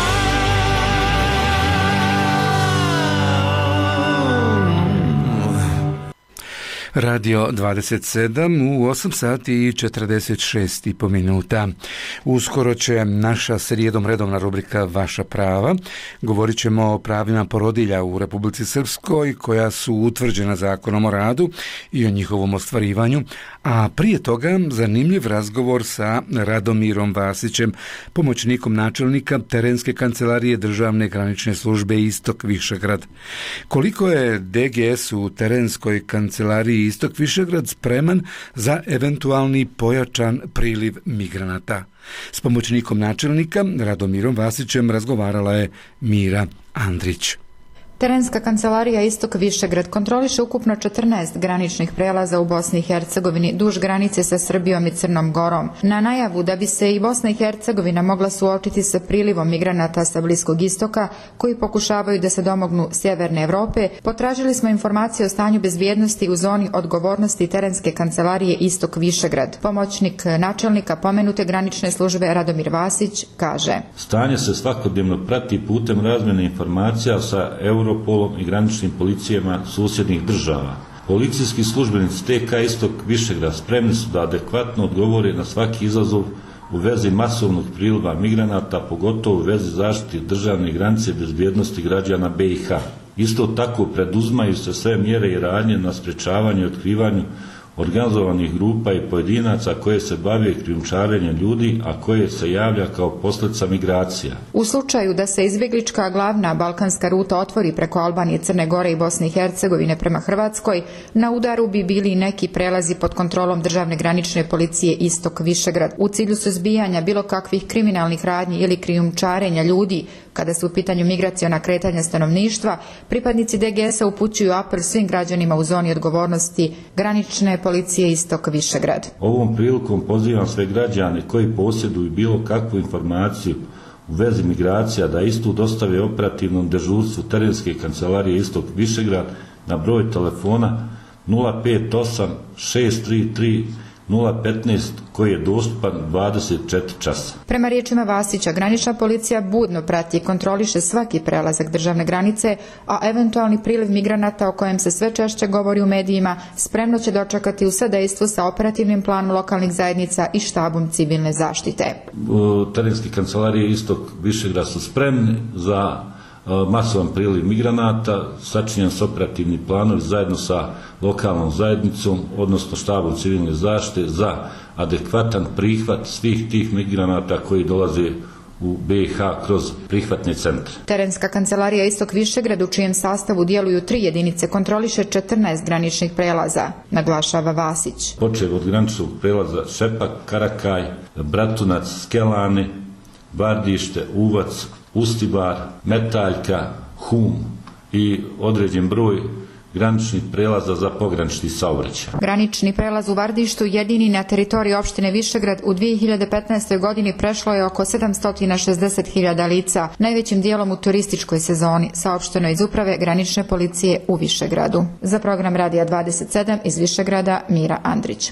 Radio dvadeset sedam u osam sati i četrdeset šest i po minuta. Uskoro će naša srijedom redovna rubrika Vaša prava. Govorit ćemo o pravima porodilja u Republici Srpskoj koja su utvrđena Zakonom o radu i o njihovom ostvarivanju, a prije toga zanimljiv razgovor sa Radomirom Vasićem, pomoćnikom načelnika terenske kancelarije Državne granične službe Istok Višegrad. Koliko je D G S u terenskoj kancelariji Istok Višegrad spreman za eventualni pojačan priliv migranata? S pomoćnikom načelnika Radomirom Vasićem razgovarala je Mira Andrić.
Terenska kancelarija Istok Višegrad kontroliše ukupno četrnaest graničnih prelaza u Bosni i Hercegovini duž granice sa Srbijom i Crnom Gorom. Na najavu da bi se i Bosna i Hercegovina mogla suočiti sa prilivom migranata sa Bliskog istoka koji pokušavaju da se domognu sjeverne Evrope, potražili smo informacije o stanju bezbjednosti u zoni odgovornosti Terenske kancelarije Istok Višegrad. Pomoćnik načelnika pomenute granične službe Radomir Vasić kaže:
Stanje se svakodnevno prati putem razmjene informacija sa Europolom i graničnim policijama susjednih država. Policijski službenici T K Istok Višegrad spremni su da adekvatno odgovore na svaki izazov u vezi masovnog priliva migranata, pogotovo u vezi zaštite državne granice i bezbjednosti građana B i H. Isto tako preduzmaju se sve mjere i radnje na sprečavanju i otkrivanju organizovanih grupa i pojedinaca koje se bave krijumčarenjem ljudi, a koje se javlja kao posljedica migracija.
U slučaju da se izbjeglička glavna balkanska ruta otvori preko Albanije, Crne Gore i Bosne i Hercegovine prema Hrvatskoj, na udaru bi bili i neki prelazi pod kontrolom Državne granične policije Istok Višegrad. U cilju suzbijanja bilo kakvih kriminalnih radnji ili krijumčarenja ljudi, kada su u pitanju migraciona kretanja stanovništva, pripadnici D G S-a upućuju apel svim građanima u zoni odgovornosti granične policije Istok Višegrad.
Ovom prilikom pozivam sve građane koji posjeduju bilo kakvu informaciju u vezi migracija da istu dostave operativnom dežurstvu Terenske kancelarije Istok Višegrad na broj telefona nula pet osam šest tri tri nula petnaest koji je dostupan dvadeset četiri časa.
Prema riječima Vasića, granična policija budno prati i kontroliše svaki prelazak državne granice, a eventualni priliv migranata o kojem se sve češće govori u medijima spremno će dočekati u sadejstvu sa operativnim planom lokalnih zajednica i štabom civilne zaštite.
Terenske kancelarije Istok Višegrad su spremni za masovan priliv migranata, sačinjen s operativni planovi zajedno sa lokalnom zajednicom, odnosno štabom civilne zaštite za adekvatan prihvat svih tih migranata koji dolaze u B i H kroz prihvatne centre.
Terenska kancelarija Istok Višegrad, u čijem sastavu djeluju tri jedinice, kontroliše četrnaest graničnih prelaza, naglašava Vasić.
Počev od graničnog prelaza Šepak, Karakaj, Bratunac, Skelane, Vardište, Uvac, Ustibar, Metaljka, Hum i određen broj graničnih prelaza za pogranični saobraćaj.
Granični prelaz u Vardištu, jedini na teritoriji opštine Višegrad, u dvije hiljade petnaestoj. godini prešlo je oko sedamsto šezdeset hiljada lica, najvećim dijelom u turističkoj sezoni, saopšteno iz uprave granične policije u Višegradu. Za program Radija dvadeset sedam iz Višegrada, Mira Andrić.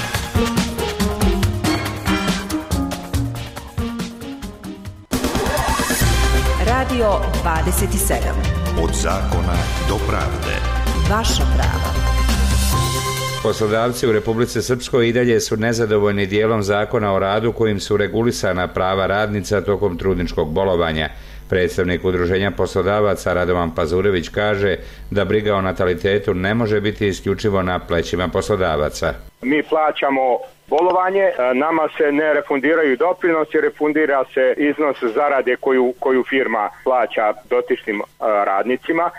Radio dvadeset sedam.
Od zakona do pravde.
Vaša prava.
Poslodavci u Republici Srpskoj i dalje su nezadovoljni dijelom zakona o radu kojim su regulisana prava radnica tokom trudničkog bolovanja. Predstavnik udruženja poslodavaca Radovan Pazurević kaže da briga o natalitetu ne može biti isključivo na plećima poslodavaca.
Mi plaćamo
bolovanje, nama se ne refundiraju doprinosi, refundira se iznos zarade koju, koju firma plaća dotičnim radnicima.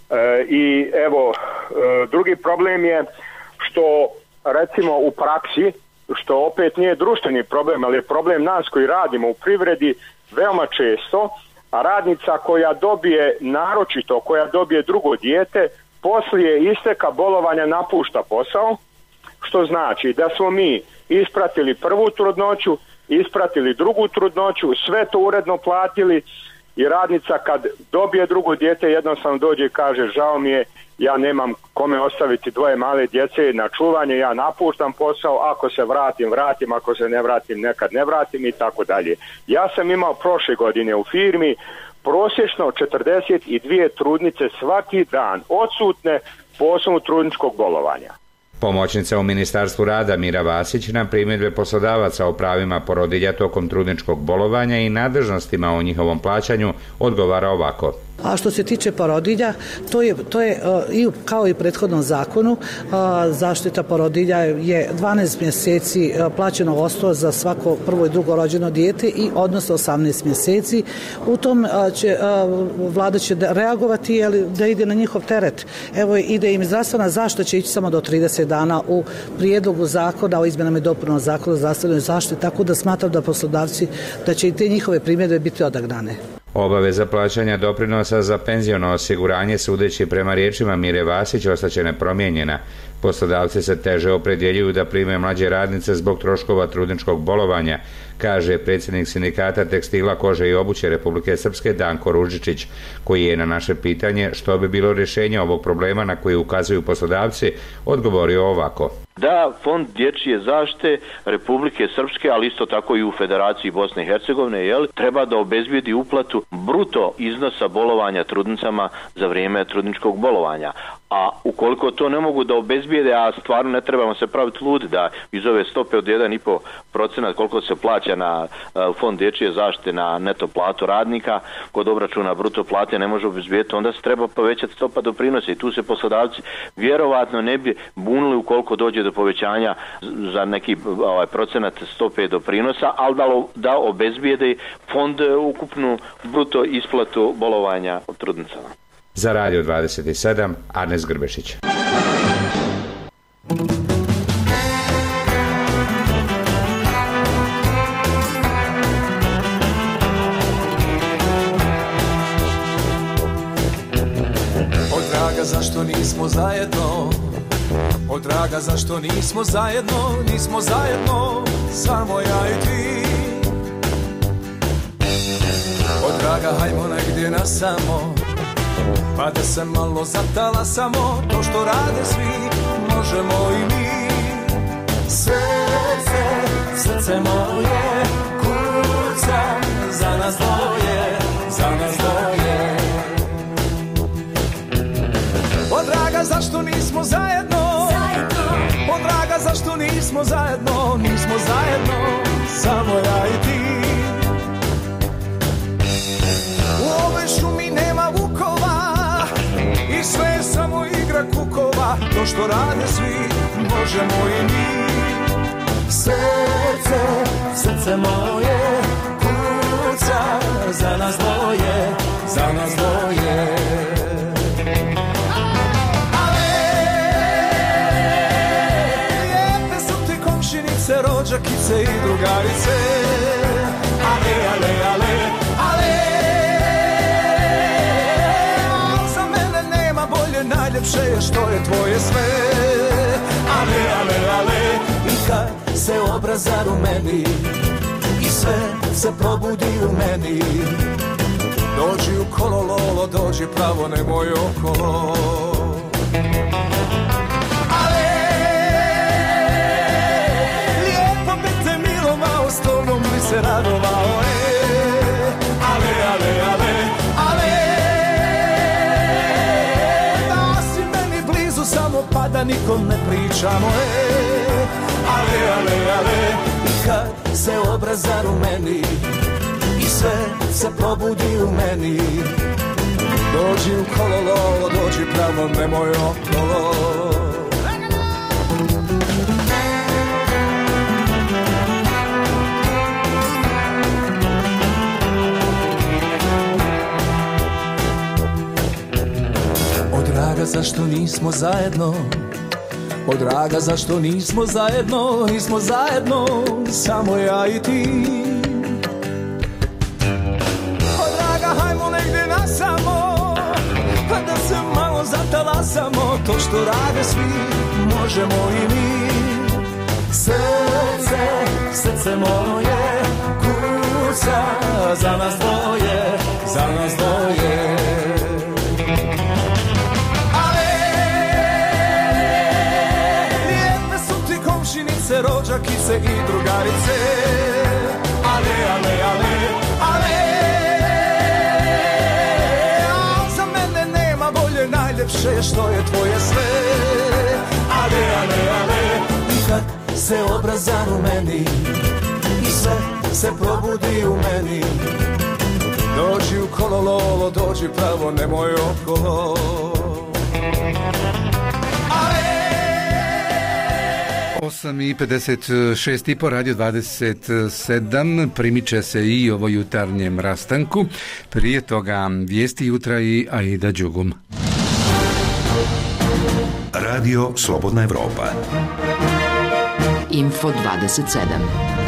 I evo, drugi problem je što recimo u praksi, što opet nije društveni problem, ali je problem nas koji radimo u privredi, veoma često, a radnica koja dobije, naročito koja dobije drugo dijete, poslije isteka bolovanja napušta posao, što znači da smo mi ispratili prvu trudnoću, ispratili drugu trudnoću, sve to uredno platili i radnica kad dobije drugo dijete jednostavno dođe i kaže žao mi je, ja nemam kome ostaviti dvoje male djece na čuvanje, ja napuštam posao, ako se vratim, vratim, ako se ne vratim, nekad ne vratim i tako dalje. Ja sam imao prošle godine u firmi prosječno četrdeset dvije trudnice svaki dan odsutne po osnovu trudničkog bolovanja.
Pomoćnica u Ministarstvu rada Mira Vasić na primjedbe poslodavaca o pravima porodilja tokom trudničkog bolovanja i nadležnostima o njihovom plaćanju odgovara ovako.
A što se tiče porodilja, to je, to je i kao i u prethodnom zakonu, zaštita porodilja je dvanaest mjeseci plaćeno odsustvo za svako prvo i drugo rođeno dijete i odnosno osamnaest mjeseci. U tom će vlada će reagovati, ali da ide na njihov teret. Evo ide im zdravstvena zaštita će ići samo do trideset dana u prijedlogu zakona o izmjenama i dopunama zakona o zdravstvenoj zaštiti, tako da smatram da poslodavci da će i te njihove primjedbe biti odagnane.
Obaveza plaćanja doprinosa za penziono osiguranje, sudeći prema riječima Mire Vasić, ostaće nepromijenjena. Poslodavci se teže opredjeljuju da prime mlađe radnice zbog troškova trudničkog bolovanja, kaže predsjednik sindikata tekstila, kože i obuće Republike Srpske Danko Ružičić, koji je na naše pitanje što bi bilo rješenje ovog problema na koji ukazuju poslodavci odgovorio ovako.
Da Fond dječje zaštite Republike Srpske, ali isto tako i u Federaciji Bosne i Hercegovine, jel, treba da obezbijedi uplatu bruto iznosa bolovanja trudnicama za vrijeme trudničkog bolovanja. A ukoliko to ne mogu da obezbijede, a stvarno ne trebamo se praviti ludi da iz ove stope od jedan i po procenat koliko se plaća na uh, Fond dječje zaštite na neto platu radnika, kod obračuna bruto plate ne može obezbijeti, onda se treba povećati stopa doprinosa i tu se poslodavci vjerovatno ne bi bunili ukoliko dođe do povećanja za neki ovaj, procenat stope doprinosa, ali da, da obezbijede fond ukupnu bruto isplatu bolovanja od trudnicama.
Za Radio dvadeset sedam, Arnes Grbešić.
O draga, zašto nismo zajedno? O draga, zašto nismo zajedno? Nismo zajedno, samo ja i ti. O draga, hajmo negdje na samo, pa da se malo zatalasamo, to što rade svi, možemo i mi. Srce, srce moje, kuca za nas dvoje, za nas dvoje. O draga, zašto nismo zajedno? O draga, zašto nismo zajedno? Nismo zajedno, samo ja i ti. U ovoj šumi nema vukova i sve je samo igra kukova, to što rade svi, možemo i mi. Srce, srce moje, kuca za nas dvoje, za nas dvoje. Rođakice i drugarice, ale, ale, ale, ale. Za mene nema bolje, najljepše je što je tvoje sve. Ale, ale, ale. I kad se obraz zarumeni i sve se probudi u meni, dođi u kolo lolo, dođi pravo, nemoj okolo. Stolnom bi se radovao, e, ale, ale, ale, ale. Da si meni blizu, samo pa da nikom ne pričamo, e, ale, ale, ale. I kad se obraz zarumeni i sve se probudi u meni, dođi u kololo, dođi pravo, nemoj okolo. draga, zašto nismo zajedno? O draga, zašto nismo zajedno? Nismo zajedno, samo ja i ti. O draga, hajmo negdje nasamo, pa da se malo zatalasamo. To što rade svi, možemo i mi. Srce, srce moje, kuca za nas dvoje, za nas dvoje. Rođakice i drugarice, ale, ale, ale, ale. A za mene nema bolje, najljepše je što je tvoje sve. Ale, ale, ale. I kad se obraz zarumeni i sve se probudi u meni, dođi u kolololo, dođi pravo, nemoj okolo.
osam i pedeset šest i po, radio dvadeset sedam, primiče se i ovo jutarnjem rastanku. Prije toga vijesti jutra i Aida Đugum.
Radio Slobodna Evropa.
Info dvadeset sedam.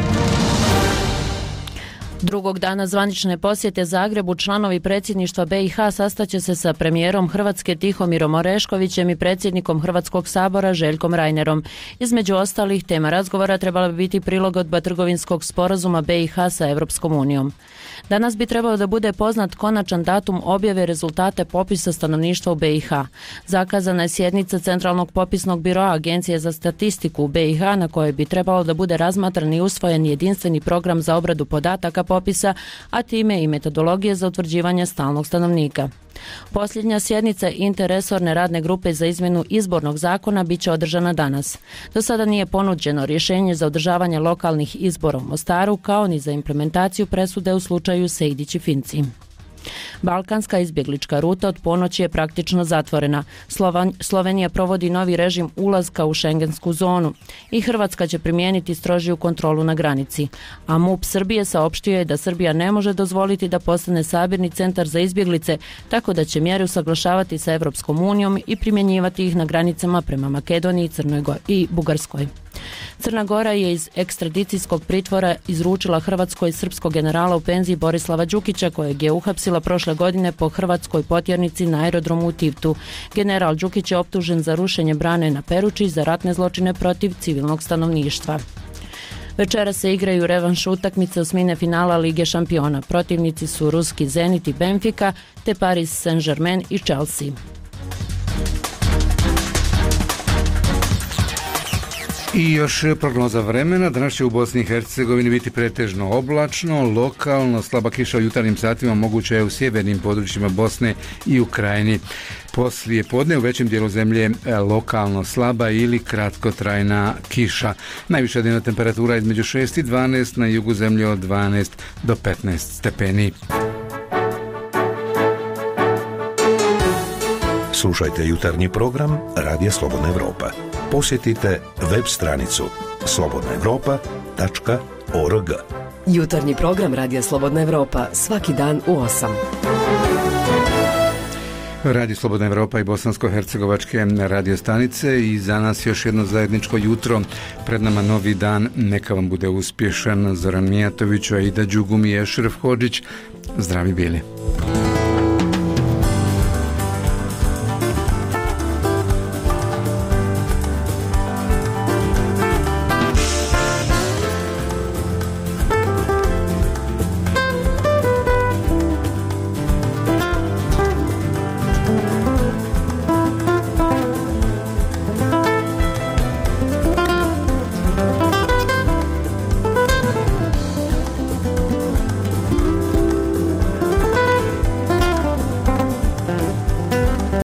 Drugog dana zvanične posjete Zagrebu članovi predsjedništva B i H sastaće se sa premijerom Hrvatske Tihomirom Oreškovićem i predsjednikom Hrvatskog sabora Željkom Reinerom. Između ostalih tema razgovora trebala bi biti prilagodba trgovinskog sporazuma B i H sa Europskom unijom. Danas bi trebao da bude poznat konačan datum objave rezultate popisa stanovništva u B i H. Zakazana je sjednica Centralnog popisnog biroa Agencije za statistiku u B i H na kojoj bi trebalo da bude razmatran i usvojen jedinstveni program za obradu podataka popisa, a time i metodologije za utvrđivanje stalnog stanovnika. Posljednja sjednica interresorne radne grupe za izmjenu izbornog zakona biće održana danas. Do sada nije ponuđeno rješenje za održavanje lokalnih izbora u Mostaru, kao ni za implementaciju presude u slučaju Sejdić i Finci. Balkanska izbjeglička ruta od ponoći je praktično zatvorena. Slovenija provodi novi režim ulaska u šengensku zonu i Hrvatska će primijeniti strožiju kontrolu na granici. A MUP Srbije saopštio je da Srbija ne može dozvoliti da postane sabirni centar za izbjeglice, tako da će mjere usaglašavati sa Europskom unijom i primjenjivati ih na granicama prema Makedoniji, Crnoj Gori i Bugarskoj. Crna Gora je iz ekstradicijskog pritvora izručila Hrvatskoj srpskog generala u penziji Borislava Đukića, kojeg je uhapsila prošle godine po hrvatskoj potjernici na aerodromu u Tivtu. General Đukić je optužen za rušenje brane na Peruči za ratne zločine protiv civilnog stanovništva. Večera se igraju revanš utakmice osmine finala Lige šampiona. Protivnici su ruski Zenit i Benfica, te Paris Saint-Germain i Chelsea.
I još prognoza vremena. Danas će u Bosni i Hercegovini biti pretežno oblačno, lokalno slaba kiša u jutarnjim satima moguća je u sjevernim područjima Bosne i Ukrajini. Poslije podne u većem dijelu zemlje lokalno slaba ili kratkotrajna kiša. Najviša dnevna temperatura između šest i dvanaest, na jugu zemlje od dvanaest do petnaest stepeni.
Slušajte jutarnji program Radija Slobodna Evropa. Posjetite web stranicu slobodna evropa tačka org.
Jutarnji program Radija Slobodna Evropa svaki dan u osam.
Radio Slobodna Evropa i bosansko-hercegovačke radio stanice i za nas još jedno zajedničko jutro. Pred nama novi dan, neka vam bude uspješan. Zoran Mijatović, Aida Đugum i Ešref Hodžić. Zdravi bili.